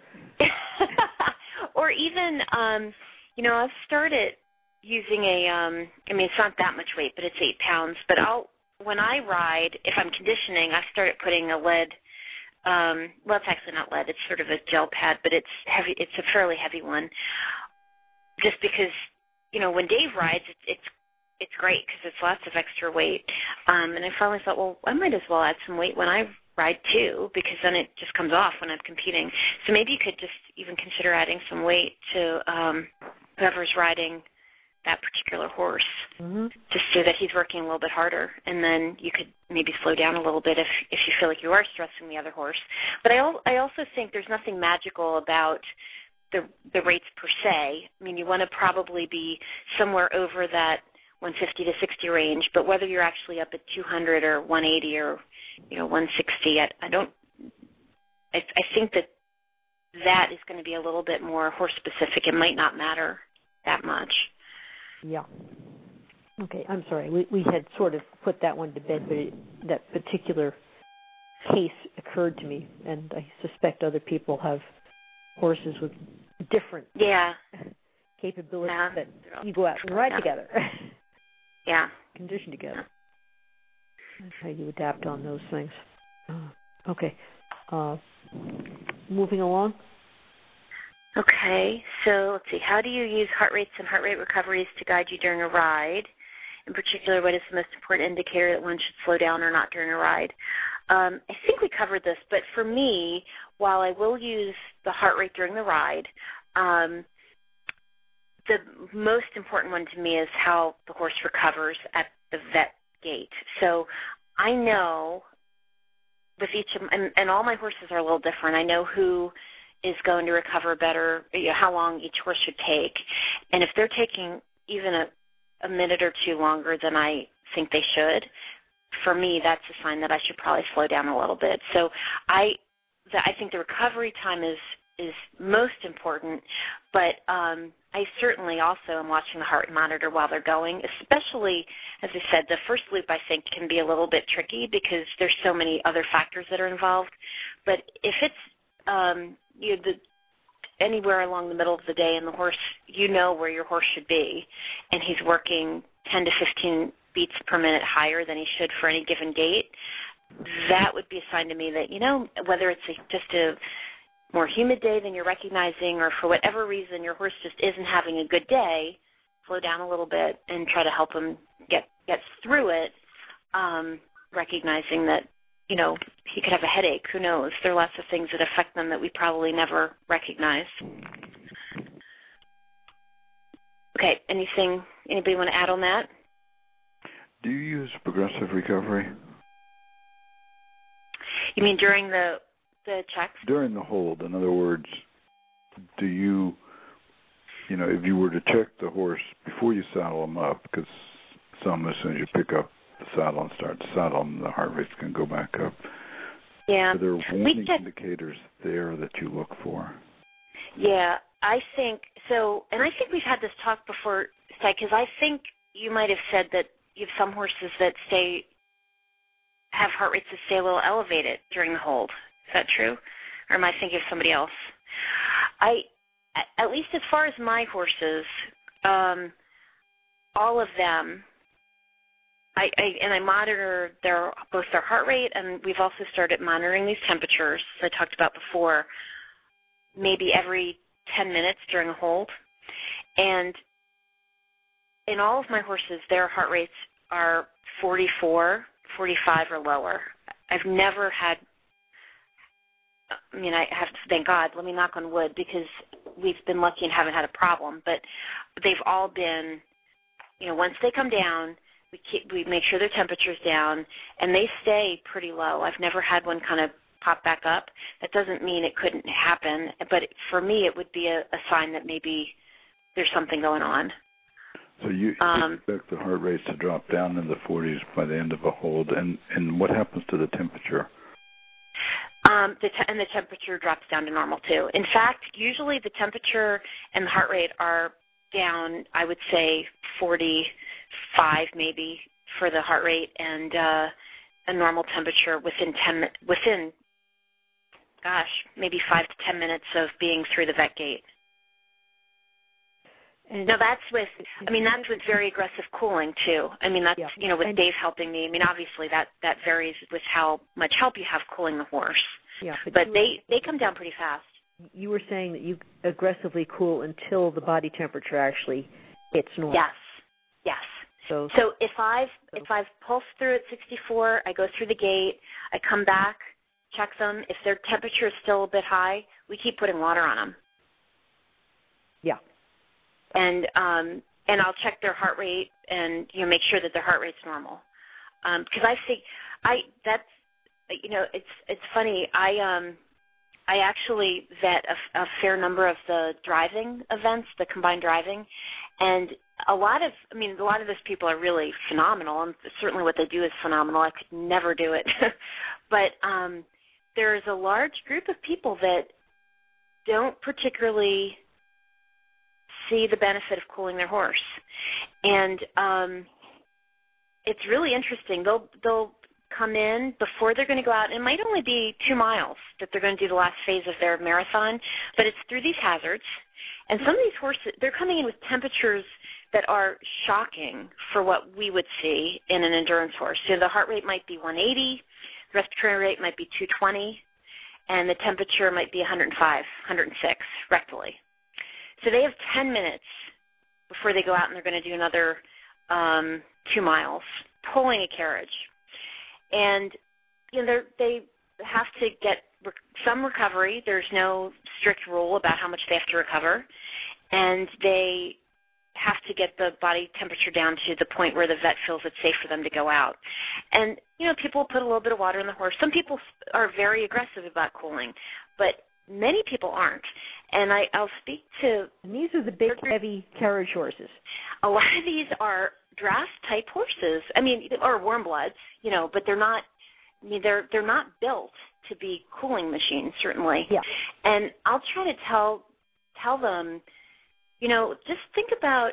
or even, um, you know, I've started using a. Um, I mean, it's not that much weight, but it's eight pounds. But I'll when I ride, if I'm conditioning, I've started putting a lead. Um, well, it's actually not lead. It's sort of a gel pad, but it's heavy. It's a fairly heavy one. Just because, you know, when Dave rides, it's it's, it's great because it's lots of extra weight. Um, and I finally thought, well, I might as well add some weight when I ride too, because then it just comes off when I'm competing. So maybe you could just even consider adding some weight to um, whoever's riding that particular horse, mm-hmm. just so that he's working a little bit harder, and then you could maybe slow down a little bit if if you feel like you are stressing the other horse. But I, al- I also think there's nothing magical about the the rates per se. I mean, you want to probably be somewhere over that one fifty to sixty range, but whether you're actually up at two hundred or one eighty or, you know, one sixty, I, I don't. I, I think that that is going to be a little bit more horse specific. It might not matter that much. Yeah. Okay, I'm sorry. We we had sort of put that one to bed, but it, that particular case occurred to me, and I suspect other people have horses with different yeah. capabilities yeah. that you go out and ride yeah. together. yeah. Condition together. That's how you adapt on those things. Uh, okay. Uh, moving along. Okay, so let's see. How do you use heart rates and heart rate recoveries to guide you during a ride? In particular, what is the most important indicator that one should slow down or not during a ride? Um, I think we covered this, but for me, while I will use the heart rate during the ride, um, the most important one to me is how the horse recovers at the vet gate. So I know with each of and, and all my horses are a little different. I know who is going to recover better, you know, how long each horse should take. And if they're taking even a, a minute or two longer than I think they should, for me, that's a sign that I should probably slow down a little bit. So I the, I think the recovery time is, is most important, but um, I certainly also am watching the heart monitor while they're going, especially, as I said, the first loop I think can be a little bit tricky because there's so many other factors that are involved. But if it's um, you know, the, anywhere along the middle of the day and the horse, you know where your horse should be, and he's working ten to fifteen beats per minute higher than he should for any given gait, that would be a sign to me that, you know, whether it's a, just a more humid day than you're recognizing or for whatever reason your horse just isn't having a good day, slow down a little bit and try to help him get, get through it, um, recognizing that, you know, he could have a headache. Who knows? There are lots of things that affect them that we probably never recognize. Okay, anything, anybody want to add on that? Do you use progressive recovery? You mean during the the checks? During the hold. In other words, do you, you know, if you were to check the horse before you saddle him up, because some, as soon as you pick up the saddle and start to saddle them, the heart rates can go back up. Yeah. Are there warning we check- indicators there that you look for? Yeah, I think so, and I think we've had this talk before, because I think you might have said that you have some horses that stay, have heart rates that stay a little elevated during the hold. Is that true? Or am I thinking of somebody else? I, at least as far as my horses, um, all of them, I, I and I monitor their both their heart rate, and we've also started monitoring these temperatures, as I talked about before, maybe every ten minutes during a hold. And in all of my horses, their heart rates are forty-four, forty-five or lower. I've never had, I mean, I have to thank God, let me knock on wood, because we've been lucky and haven't had a problem, but they've all been, you know, once they come down, we keep, we make sure their temperature's down, and they stay pretty low. I've never had one kind of pop back up. That doesn't mean it couldn't happen, but for me it would be a, a sign that maybe there's something going on. So you um, expect the heart rate to drop down in the forties by the end of a hold, and, and what happens to the temperature? Um, the te- and the temperature drops down to normal too. In fact, usually the temperature and the heart rate are down, I would say, forty-five maybe for the heart rate, and uh, a normal temperature within ten within, gosh, maybe five to ten minutes of being through the vet gate. And now that's with, I mean, that's with very aggressive cooling too. I mean, that's, yeah. you know, with and, Dave helping me. I mean, obviously that, that varies with how much help you have cooling the horse. Yeah, but but you, they, they come down pretty fast. You were saying that you aggressively cool until the body temperature actually hits normal. Yes, yes. So, so if I've if I've pulsed through at sixty-four, I go through the gate, I come back, check them. If their temperature is still a bit high, we keep putting water on them. Yeah. And um, and I'll check their heart rate and, you know, make sure that their heart rate's normal. Because um, I think I that's you know it's it's funny I um I actually vet a, a fair number of the driving events, the combined driving, and a lot of I mean a lot of those people are really phenomenal, and certainly what they do is phenomenal. I could never do it, but um, there's a large group of people that don't particularly see the benefit of cooling their horse. And um, it's really interesting. They'll they'll come in before they're going to go out, and it might only be two miles that they're going to do the last phase of their marathon, but it's through these hazards. And some of these horses, they're coming in with temperatures that are shocking for what we would see in an endurance horse. So the heart rate might be one eighty, the respiratory rate might be two twenty, and the temperature might be one hundred five, one hundred six rectally. So they have ten minutes before they go out and they're going to do another um, two miles, pulling a carriage. And you know, they have to get rec- some recovery. There's no strict rule about how much they have to recover. And they have to get the body temperature down to the point where the vet feels it's safe for them to go out. And, you know, people put a little bit of water in the horse. Some people are very aggressive about cooling, but many people aren't. And I, I'll speak to... And these are the big, heavy carriage horses. A lot of these are draft-type horses. I mean, or warm bloods, you know, but they're not, I mean, they're, they're not built to be cooling machines, certainly. Yeah. And I'll try to tell tell them, you know, just think about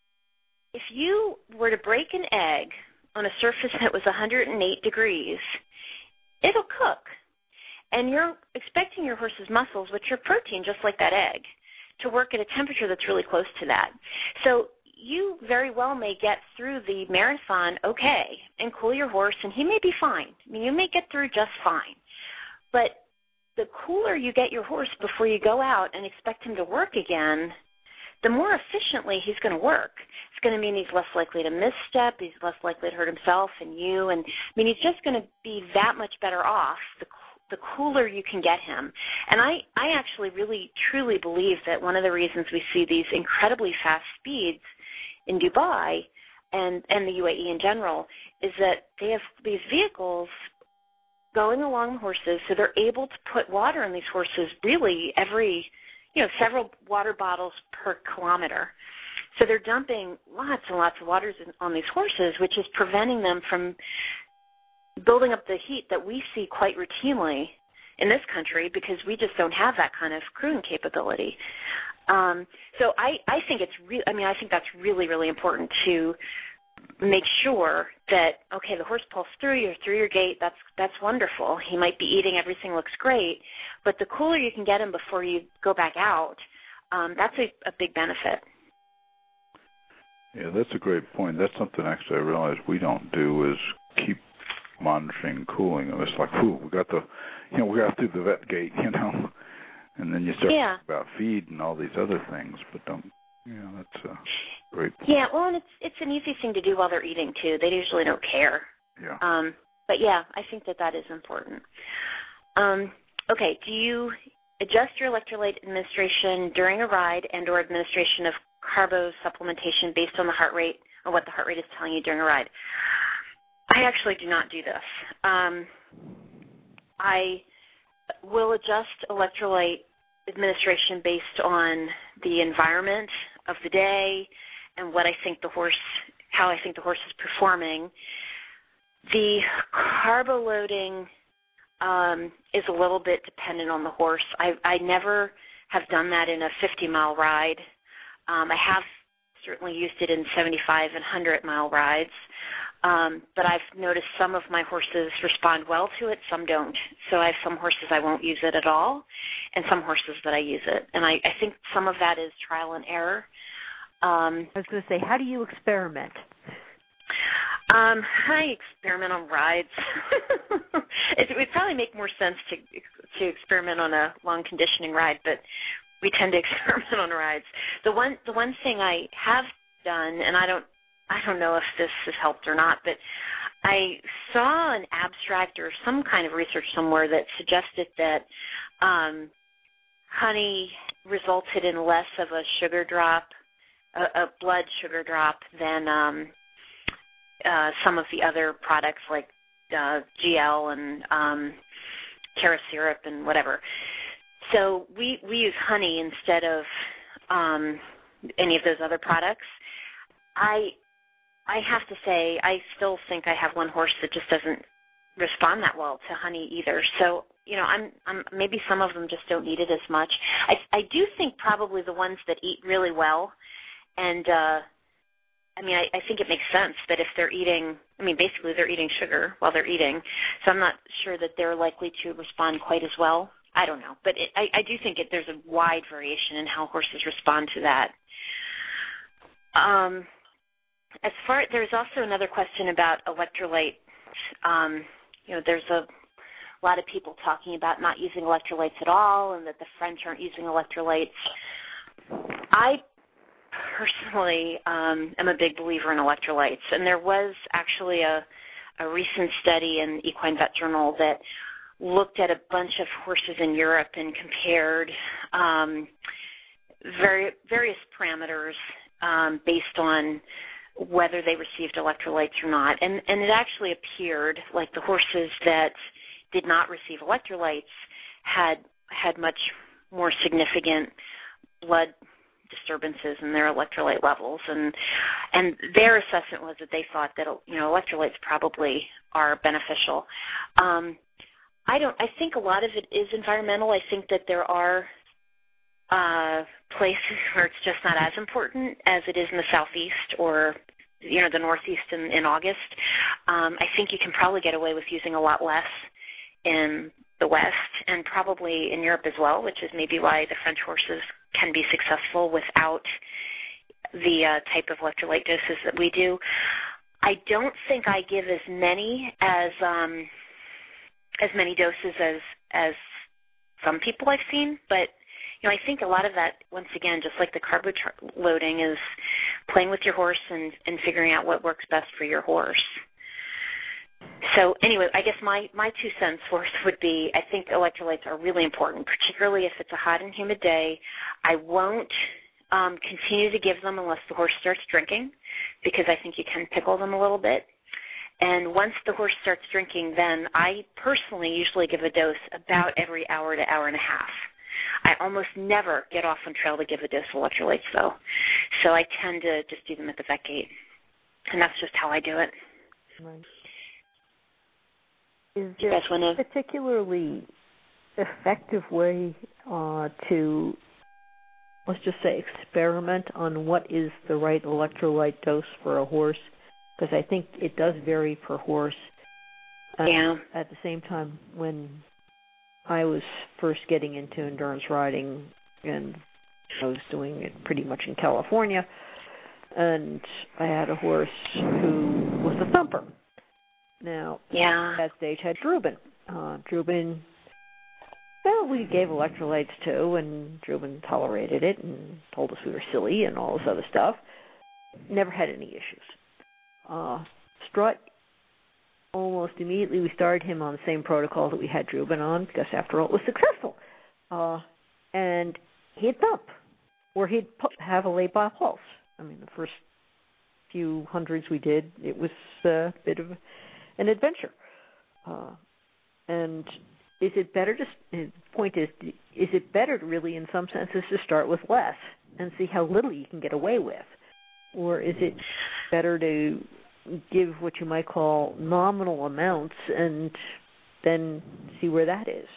if you were to break an egg on a surface that was one hundred eight degrees, it'll cook. And you're expecting your horse's muscles, which are protein just like that egg, to work at a temperature that's really close to that. So you very well may get through the marathon okay and cool your horse, and he may be fine. I mean, you may get through just fine. But the cooler you get your horse before you go out and expect him to work again, the more efficiently he's going to work. It's going to mean he's less likely to misstep, he's less likely to hurt himself and you, and I mean, he's just going to be that much better off the the cooler you can get him. And I, I actually really, truly believe that one of the reasons we see these incredibly fast speeds in Dubai and, and the U A E in general is that they have these vehicles going along the horses, so they're able to put water in these horses really every, you know, several water bottles per kilometer. So they're dumping lots and lots of waters on these horses, which is preventing them from building up the heat that we see quite routinely in this country because we just don't have that kind of crewing capability. Um, so I, I think it's re- I mean, I think that's really, really important to make sure that, okay, the horse pulls through you, through your gate, that's that's wonderful. He might be eating, everything looks great, but the cooler you can get him before you go back out, um, that's a, a big benefit. Yeah, that's a great point. That's something actually I realize we don't do is keep monitoring cooling. It's like, ooh, we got the, you know, we got through the vet gate, you know, and then you start yeah. talking about feed and all these other things, but don't, you know, that's a great point. Yeah, well, and it's it's an easy thing to do while they're eating too. They usually don't care. Yeah. Um, but yeah, I think that that is important. Um, okay, do you adjust your electrolyte administration during a ride and or administration of carbo supplementation based on the heart rate or what the heart rate is telling you during a ride? I actually do not do this. Um, I will adjust electrolyte administration based on the environment of the day and what I think the horse, how I think the horse is performing. The carbo loading um, is a little bit dependent on the horse. I, I never have done that in a fifty-mile ride. Um, I have certainly used it in seventy-five and one hundred mile rides. Um, but I've noticed some of my horses respond well to it, some don't. So I have some horses I won't use it at all, and some horses that I use it. And I, I think some of that is trial and error. Um, I was going to say, how do you experiment? Um, I experiment on rides. it would probably make more sense to to experiment on a long conditioning ride, but we tend to experiment on rides. The one the one thing I have done, and I don't I don't know if this has helped or not, but I saw an abstract or some kind of research somewhere that suggested that um, honey resulted in less of a sugar drop, a, a blood sugar drop, than um, uh, some of the other products like uh, G L and um, Cara syrup and whatever. So we, we use honey instead of um, any of those other products. I I have to say, I still think I have one horse that just doesn't respond that well to honey either. So, you know, I'm, I'm maybe some of them just don't need it as much. I, I do think probably the ones that eat really well and uh, I mean, I, I think it makes sense that if they're eating, I mean, basically they're eating sugar while they're eating, so I'm not sure that they're likely to respond quite as well. I don't know, but it, I, I do think it, there's a wide variation in how horses respond to that. Um, as far there's also another question about electrolytes. Um, you know, there's a lot of people talking about not using electrolytes at all, and that the French aren't using electrolytes. I personally um, am a big believer in electrolytes, and there was actually a, a recent study in Equine Vet Journal that looked at a bunch of horses in Europe and compared um, very, various parameters um, based on whether they received electrolytes or not. And, and it actually appeared like the horses that did not receive electrolytes had had much more significant blood disturbances in their electrolyte levels, and and their assessment was that they thought that you know electrolytes probably are beneficial. Um, I don't. I think a lot of it is environmental. I think that there are uh, places where it's just not as important as it is in the southeast or you know the northeast in, in August. Um, I think you can probably get away with using a lot less in the West and probably in Europe as well, which is maybe why the French horses can be successful without the uh, type of electrolyte doses that we do. I don't think I give as many as um, as many doses as as some people I've seen, but you know I think a lot of that, once again, just like the carbo loading, is playing with your horse and, and figuring out what works best for your horse. So anyway, I guess my, my two cents worth would be I think electrolytes are really important, particularly if it's a hot and humid day. I won't um, continue to give them unless the horse starts drinking, because I think you can pickle them a little bit. And once the horse starts drinking, then I personally usually give a dose about every hour to hour and a half. I almost never get off on trail to give a dose of electrolytes, though. So I tend to just do them at the vet gate. And that's just how I do it. Right. Is there a wanna... particularly effective way uh, to, let's just say, experiment on what is the right electrolyte dose for a horse? Because I think it does vary per horse. Uh, yeah. At the same time, when I was first getting into endurance riding, and I was doing it pretty much in California, and I had a horse who was a thumper. Now, yeah. at that stage had Druben. Uh, Druben, well, we gave electrolytes to, and Druben tolerated it and told us we were silly and all this other stuff. Never had any issues. Uh, Strut, almost immediately we started him on the same protocol that we had Druben on, because after all it was successful. Uh, and he'd thump, or he'd have a late bile pulse. I mean, the first few hundreds we did, it was a bit of an adventure. Uh, and is it better to, the point is, is it better to really, in some senses, to start with less and see how little you can get away with? Or is it better to give what you might call nominal amounts and then see where that is?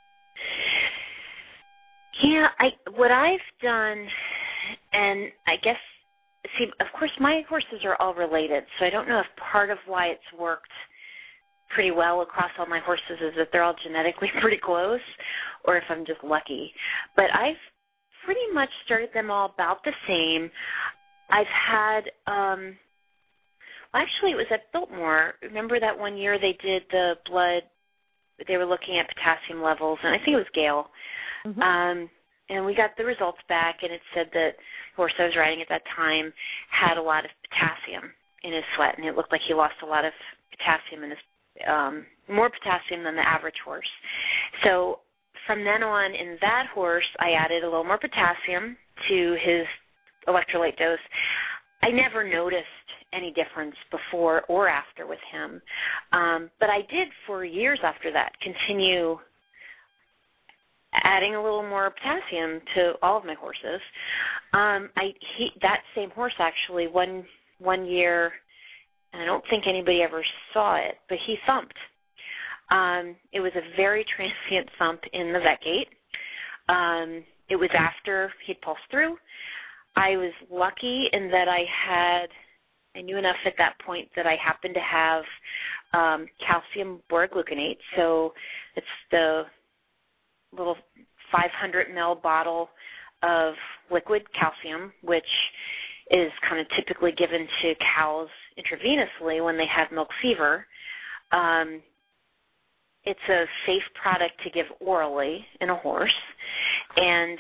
Yeah, I, what I've done, and I guess, see, of course, my horses are all related, so I don't know if part of why it's worked pretty well across all my horses is that they're all genetically pretty close, or if I'm just lucky. But I've pretty much started them all about the same. I've had, um, well, actually, it was at Biltmore. Remember that one year they did the blood, they were looking at potassium levels, and I think it was Gail. Mm-hmm. Um, and we got the results back, and it said that the horse I was riding at that time had a lot of potassium in his sweat, and it looked like he lost a lot of potassium in his, um, more potassium than the average horse. So from then on, in that horse, I added a little more potassium to his electrolyte dose. I never noticed any difference before or after with him, um, but I did for years after that continue adding a little more potassium to all of my horses. Um, I he, that same horse actually one one year, and I don't think anybody ever saw it, but he thumped. Um, it was a very transient thump in the vet gate. Um, it was after he'd pulsed through. I was lucky in that I had I knew enough at that point that I happened to have um, calcium borgluconate. So it's the little five hundred milliliter bottle of liquid calcium, which is kind of typically given to cows intravenously when they have milk fever. Um, it's a safe product to give orally in a horse. And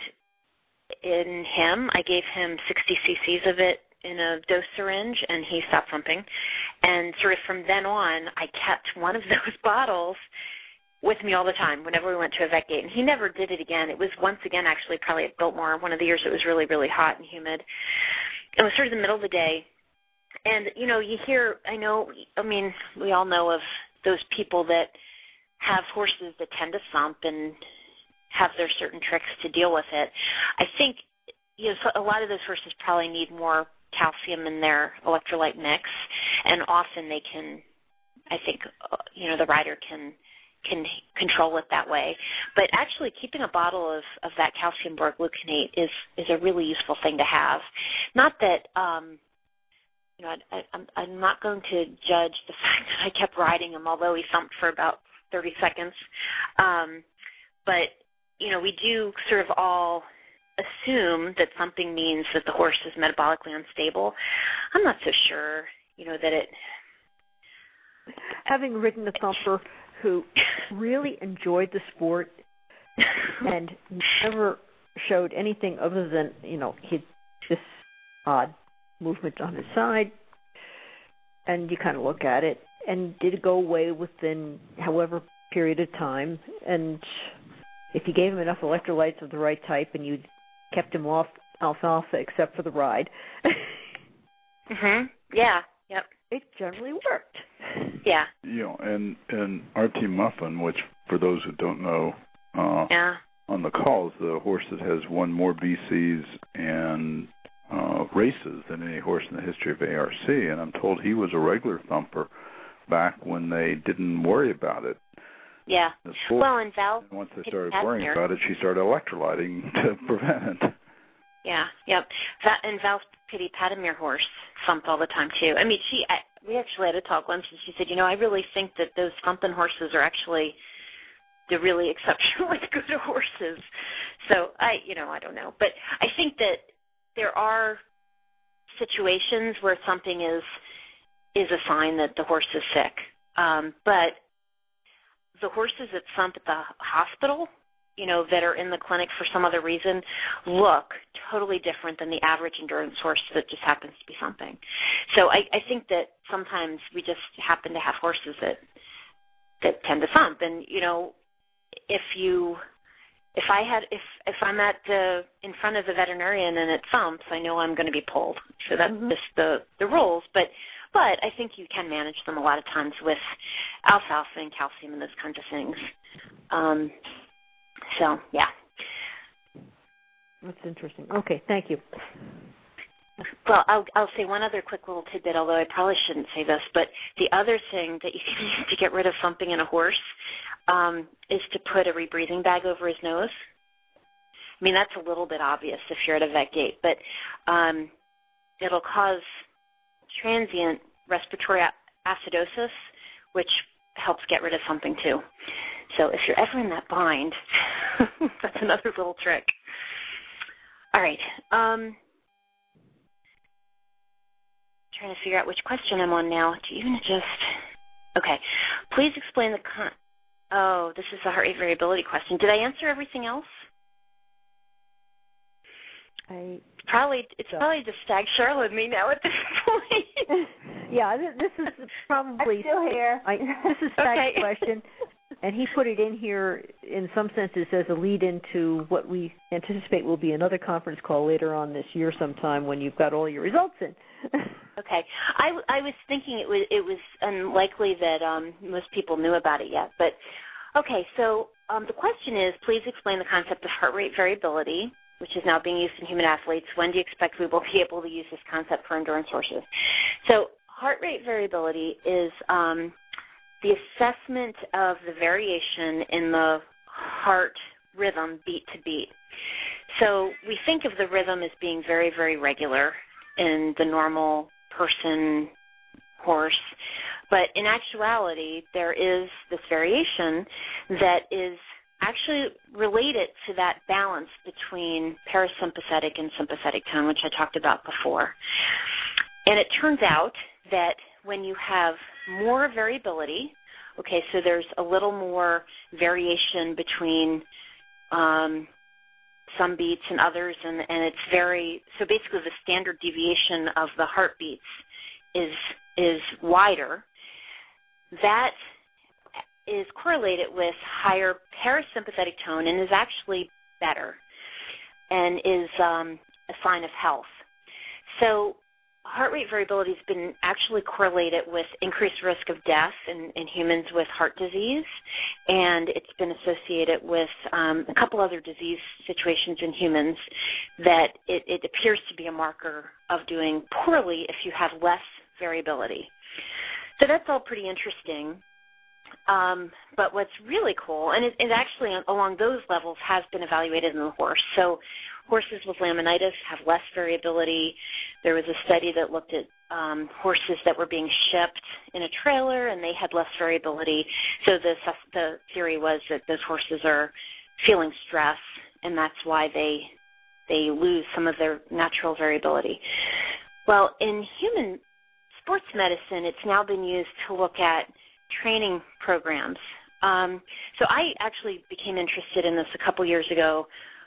in him, I gave him sixty cc's of it in a dose syringe, and he stopped thumping. And sort of from then on, I kept one of those bottles with me all the time whenever we went to a vet gate. And he never did it again. It was once again actually probably at Biltmore, one of the years it was really, really hot and humid. It was sort of the middle of the day. And, you know, you hear, I know, I mean, we all know of those people that have horses that tend to thump and have their certain tricks to deal with it. I think, you know, so a lot of those horses probably need more calcium in their electrolyte mix, and often they can, I think, uh, you know, the rider can can control it that way. But actually keeping a bottle of, of that calcium borgluconate is, is a really useful thing to have. Not that, um, you know, I, I, I'm, I'm not going to judge the fact that I kept riding him, although he thumped for about thirty seconds. Um, but, you know, we do sort of all assume that something means that the horse is metabolically unstable. I'm not so sure, you know, that it... Having ridden a thumper who really enjoyed the sport and never showed anything other than, you know, he this odd movement on his side, and you kind of look at it, and did it go away within however period of time, and if you gave him enough electrolytes of the right type and you kept him off alfalfa except for the ride, mm-hmm. yeah, yep, it generally worked. Yeah. You know, and and R T Muffin, which for those who don't know, uh, yeah. on the calls, the horse that has won more B Cs and uh, races than any horse in the history of A R C, and I'm told he was a regular thumper back when they didn't worry about it. Yeah. Well, and Val. And once they started worrying about it, she started electrolyting to prevent it. Yeah. Yep. That, and Val's Pity Patamir horse thumped all the time too. I mean, she. I, we actually had a talk once, and she said, you know, I really think that those thumping horses are actually they're really exceptionally good horses. So I, you know, I don't know, but I think that there are situations where something is is a sign that the horse is sick. Um, but the horses that thump at the hospital, you know, that are in the clinic for some other reason, look totally different than the average endurance horse that just happens to be thumping. So I, I think that sometimes we just happen to have horses that that tend to thump. And, you know, if you if I had if if I'm at the in front of the veterinarian and it thumps, I know I'm going to be pulled. So that's mm-hmm. just the the rules. But But I think you can manage them a lot of times with alfalfa and calcium and those kinds of things. Um, so, yeah. That's interesting. Okay, thank you. Well, I'll, I'll say one other quick little tidbit, although I probably shouldn't say this, but the other thing that you can use to get rid of thumping in a horse um, is to put a rebreathing bag over his nose. I mean, that's a little bit obvious if you're at a vet gate, but um, it'll cause transient respiratory acidosis, which helps get rid of something too. So if you're ever in that bind, that's another little trick. All right. Um, trying to figure out which question I'm on now. Do you even just... Okay. Please explain the... Con- oh, this is the heart rate variability question. Did I answer everything else? I... Probably it's so. Probably just Stag Charlotte me now at this point. Yeah, this is probably I'm still here. I, this is Stag's okay. question, and he put it in here in some senses as a lead into what we anticipate will be another conference call later on this year sometime when you've got all your results in. Okay, I, I was thinking it was it was unlikely that um, most people knew about it yet, but okay. So um, the question is, please explain the concept of heart rate variability, which is now being used in human athletes. When do you expect we will be able to use this concept for endurance horses? So heart rate variability is um, the assessment of the variation in the heart rhythm beat to beat. So we think of the rhythm as being very, very regular in the normal person, horse. But in actuality, there is this variation that is actually related to that balance between parasympathetic and sympathetic tone, which I talked about before. And it turns out that when you have more variability, okay, so there's a little more variation between um, some beats and others, and, and it's very, so basically the standard deviation of the heartbeats is is wider. That is correlated with higher parasympathetic tone and is actually better and is um, a sign of health. So heart rate variability has been actually correlated with increased risk of death in, in humans with heart disease, and it's been associated with um, a couple other disease situations in humans that it, it appears to be a marker of doing poorly if you have less variability. So that's all pretty interesting. Um, but what's really cool, and it, it actually along those levels has been evaluated in the horse. So horses with laminitis have less variability. There was a study that looked at um, horses that were being shipped in a trailer, and they had less variability. So the, the theory was that those horses are feeling stress, and that's why they they lose some of their natural variability. Well, in human sports medicine, it's now been used to look at training programs. Um, so I actually became interested in this a couple years ago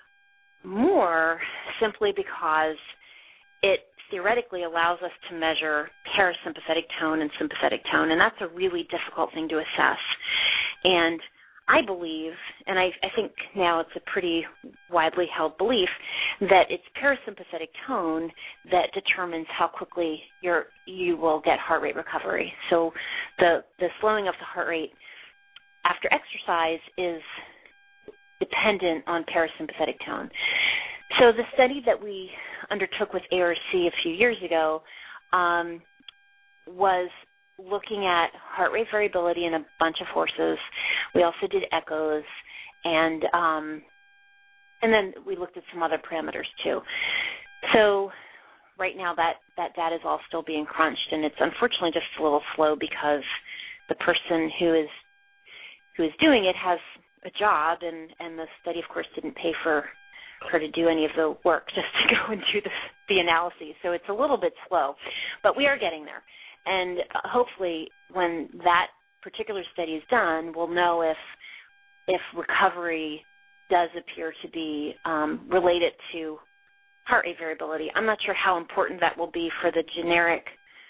more simply because it theoretically allows us to measure parasympathetic tone and sympathetic tone, and that's a really difficult thing to assess. And I believe, and I, I think now it's a pretty widely held belief, that it's parasympathetic tone that determines how quickly you're, you will get heart rate recovery. So the, the slowing of the heart rate after exercise is dependent on parasympathetic tone. So the study that we undertook with A R C a few years ago um, was looking at heart rate variability in a bunch of horses. We also did echoes, and um, and then we looked at some other parameters too. So right now that, that data is all still being crunched, and it's unfortunately just a little slow because the person who is who is doing it has a job, and, and the study, of course, didn't pay for her to do any of the work just to go and do the, the analyses. So it's a little bit slow, but we are getting there. And hopefully when that particular study is done, we'll know if if recovery does appear to be um, related to heart rate variability. I'm not sure how important that will be for the generic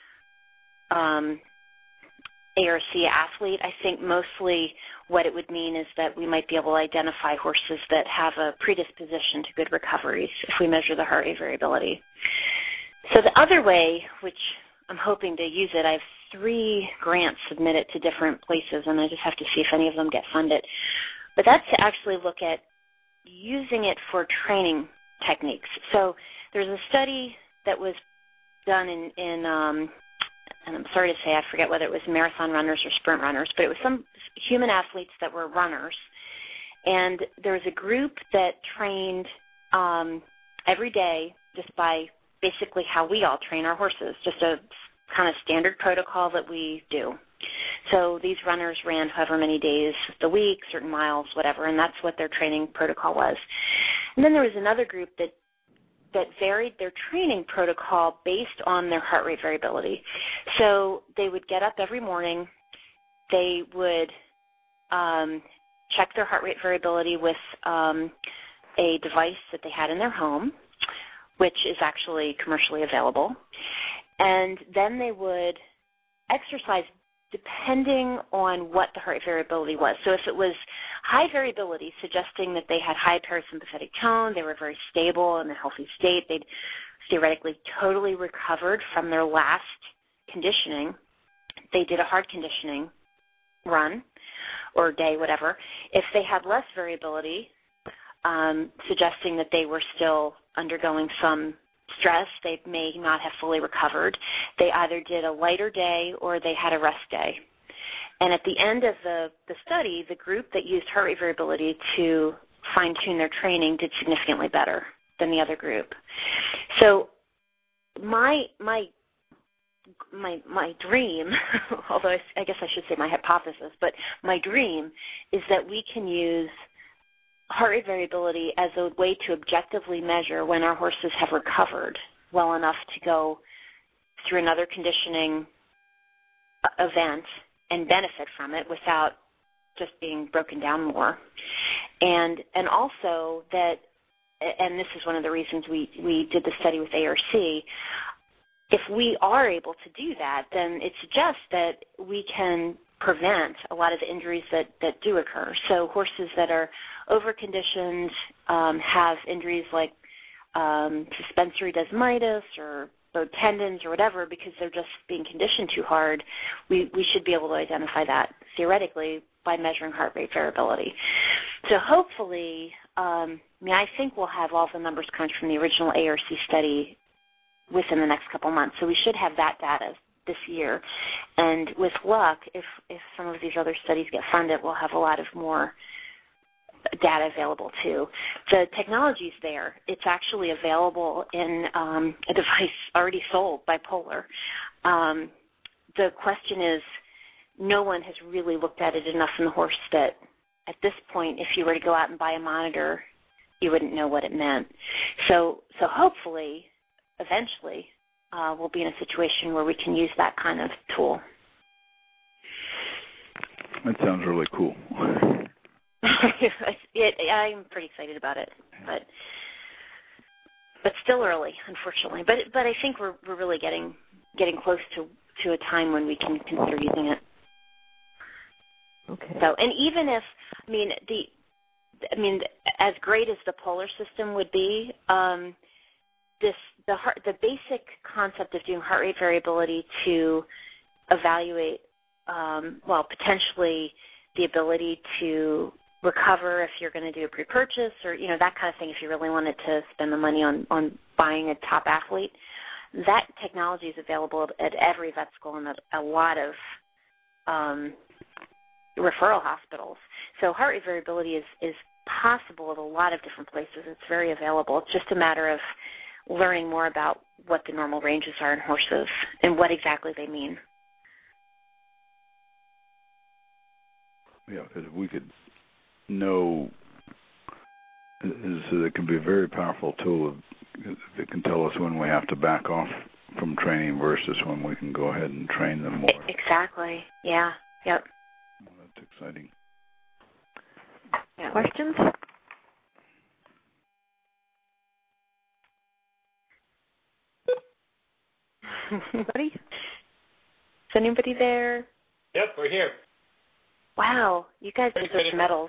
um, A R C athlete. I think mostly what it would mean is that we might be able to identify horses that have a predisposition to good recoveries if we measure the heart rate variability. So the other way, which I'm hoping to use it, I have three grants submitted to different places, and I just have to see if any of them get funded. But that's to actually look at using it for training techniques. So there's a study that was done in, in um, and I'm sorry to say, I forget whether it was marathon runners or sprint runners, but it was some human athletes that were runners. And there was a group that trained um, every day just by basically how we all train our horses, just a kind of standard protocol that we do. So these runners ran however many days the week, certain miles, whatever, and that's what their training protocol was. And then there was another group that that varied their training protocol based on their heart rate variability. So they would get up every morning, they would um, check their heart rate variability with um, a device that they had in their home, which is actually commercially available, and then they would exercise depending on what the heart rate variability was. So if it was high variability, suggesting that they had high parasympathetic tone, they were very stable in a healthy state, they'd theoretically totally recovered from their last conditioning, they did a hard conditioning run or day, whatever. If they had less variability, um, suggesting that they were still undergoing some stress, they may not have fully recovered, they either did a lighter day or they had a rest day. And at the end of the, the study, the group that used heart rate variability to fine-tune their training did significantly better than the other group. So my my my my dream, although I, I guess I should say my hypothesis, but my dream is that we can use heart rate variability as a way to objectively measure when our horses have recovered well enough to go through another conditioning event and benefit from it without just being broken down more. And and also that, and this is one of the reasons we, we did the study with A R C, if we are able to do that, then it suggests that we can prevent a lot of the injuries that, that do occur. So horses that are over-conditioned, um, have injuries like um, suspensory desmitis or bowed tendons or whatever because they're just being conditioned too hard, we, we should be able to identify that theoretically by measuring heart rate variability. So hopefully, um, I mean, I think we'll have all the numbers crunched from the original A R C study within the next couple months. So we should have that data this year. And with luck, if, if some of these other studies get funded, we'll have a lot of more data available too. The technology is there. It's actually available in um, a device already sold by Polar. Um, the question is, no one has really looked at it enough in the horse that at this point, if you were to go out and buy a monitor, you wouldn't know what it meant. So, so hopefully, eventually, uh, we'll be in a situation where we can use that kind of tool. That sounds really cool. it, I'm pretty excited about it, but but still early, unfortunately. But but I think we're we're really getting getting close to, to a time when we can consider using it. Okay. So, and even if I mean the I mean as great as the Polar system would be, um, this the heart, the basic concept of doing heart rate variability to evaluate um, well potentially the ability to recover if you're going to do a pre-purchase or, you know, that kind of thing if you really wanted to spend the money on, on buying a top athlete. That technology is available at every vet school and at a lot of um, referral hospitals. So heart rate variability is, is possible at a lot of different places. It's very available. It's just a matter of learning more about what the normal ranges are in horses and what exactly they mean. Yeah, because we could know, it can be a very powerful tool. It can tell us when we have to back off from training versus when we can go ahead and train them more. Exactly. Yeah. Yep. Well, that's exciting. Yeah. Questions? Anybody? Is anybody there? Yep, we're here. Wow, you guys deserve medals.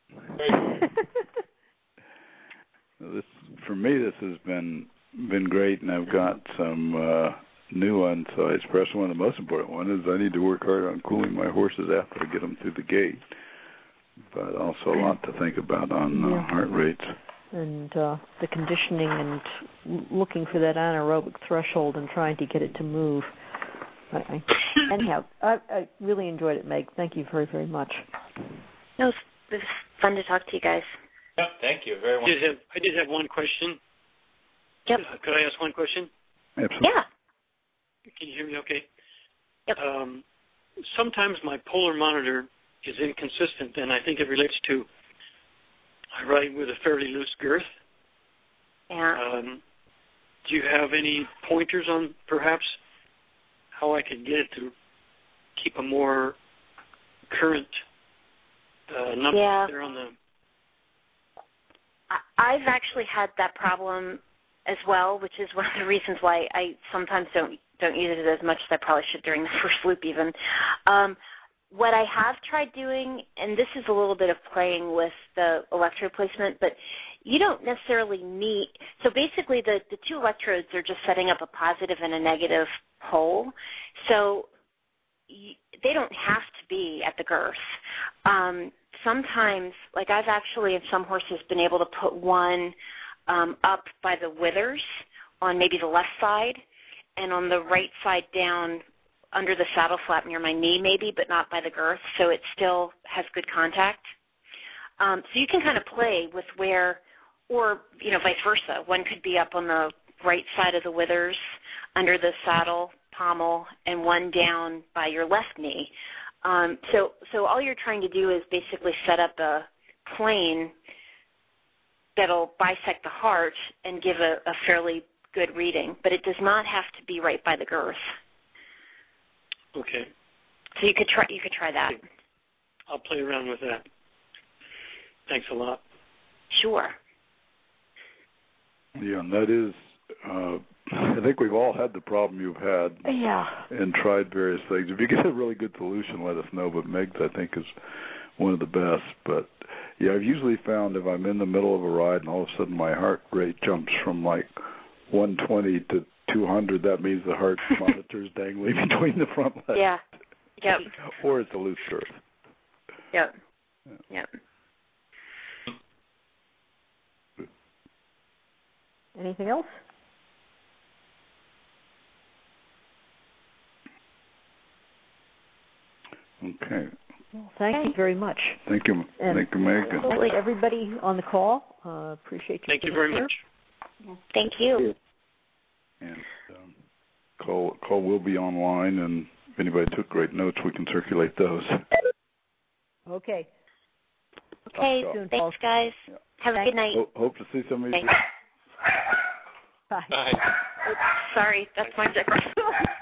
This, for me, this has been been great, and I've got some uh, new ones. So I express one of the most important ones is I need to work hard on cooling my horses after I get them through the gate. But also a lot to think about on uh, yeah. heart rates. And uh, the conditioning and looking for that anaerobic threshold and trying to get it to move. I, I, anyhow, I, I really enjoyed it, Meg. Thank you very, very much. No, it was fun to talk to you guys. Yep, thank you very much. I did have, I did have one question. Yep. Uh, could I ask one question? Absolutely. Yeah. Can you hear me okay? Yep. Um, sometimes my Polar monitor is inconsistent, and I think it relates to I ride with a fairly loose girth. Yeah. Um, do you have any pointers on perhaps how I can get it to keep a more current uh, number yeah. there on the... I've actually had that problem as well, which is one of the reasons why I sometimes don't don't use it as much as I probably should during the first loop even. Um, what I have tried doing, and this is a little bit of playing with the electrode placement, but you don't necessarily need, so basically the, the two electrodes are just setting up a positive and a negative pole, so you, they don't have to be at the girth. Um, sometimes, like I've actually in some horses been able to put one um, up by the withers on maybe the left side, and on the right side down under the saddle flap near my knee maybe, but not by the girth, so it still has good contact. Um, so you can kind of play with where, or, you know, vice versa. One could be up on the right side of the withers under the saddle pommel and one down by your left knee. Um, so, so all you're trying to do is basically set up a plane that'll bisect the heart and give a, a fairly good reading, but it does not have to be right by the girth. Okay. So you could try. You could try that. I'll play around with that. Thanks a lot. Sure. Yeah, and that is. Uh, I think we've all had the problem you've had. Yeah. And tried various things. If you get a really good solution, let us know. But Meg's, I think, is one of the best. But yeah, I've usually found if I'm in the middle of a ride and all of a sudden my heart rate jumps from like one twenty to two hundred, that means the heart monitor's dangling between the front legs. Yeah. Yep. Or it's a loose girth. Yep. Yeah. Yep. Anything else? Okay. Well, thank okay. you very much. Thank you. And thank you, Meg. Thank everybody on the call. Uh, appreciate you. Thank you very here. much. Thank you. And um, call call will be online, and if anybody took great notes, we can circulate those. Okay. Okay. Soon, Thanks, Paul. guys. Yeah. Have a good night. Hope, hope to see some of you. Thanks. Bye. Bye. Oops, sorry, that's my secretary.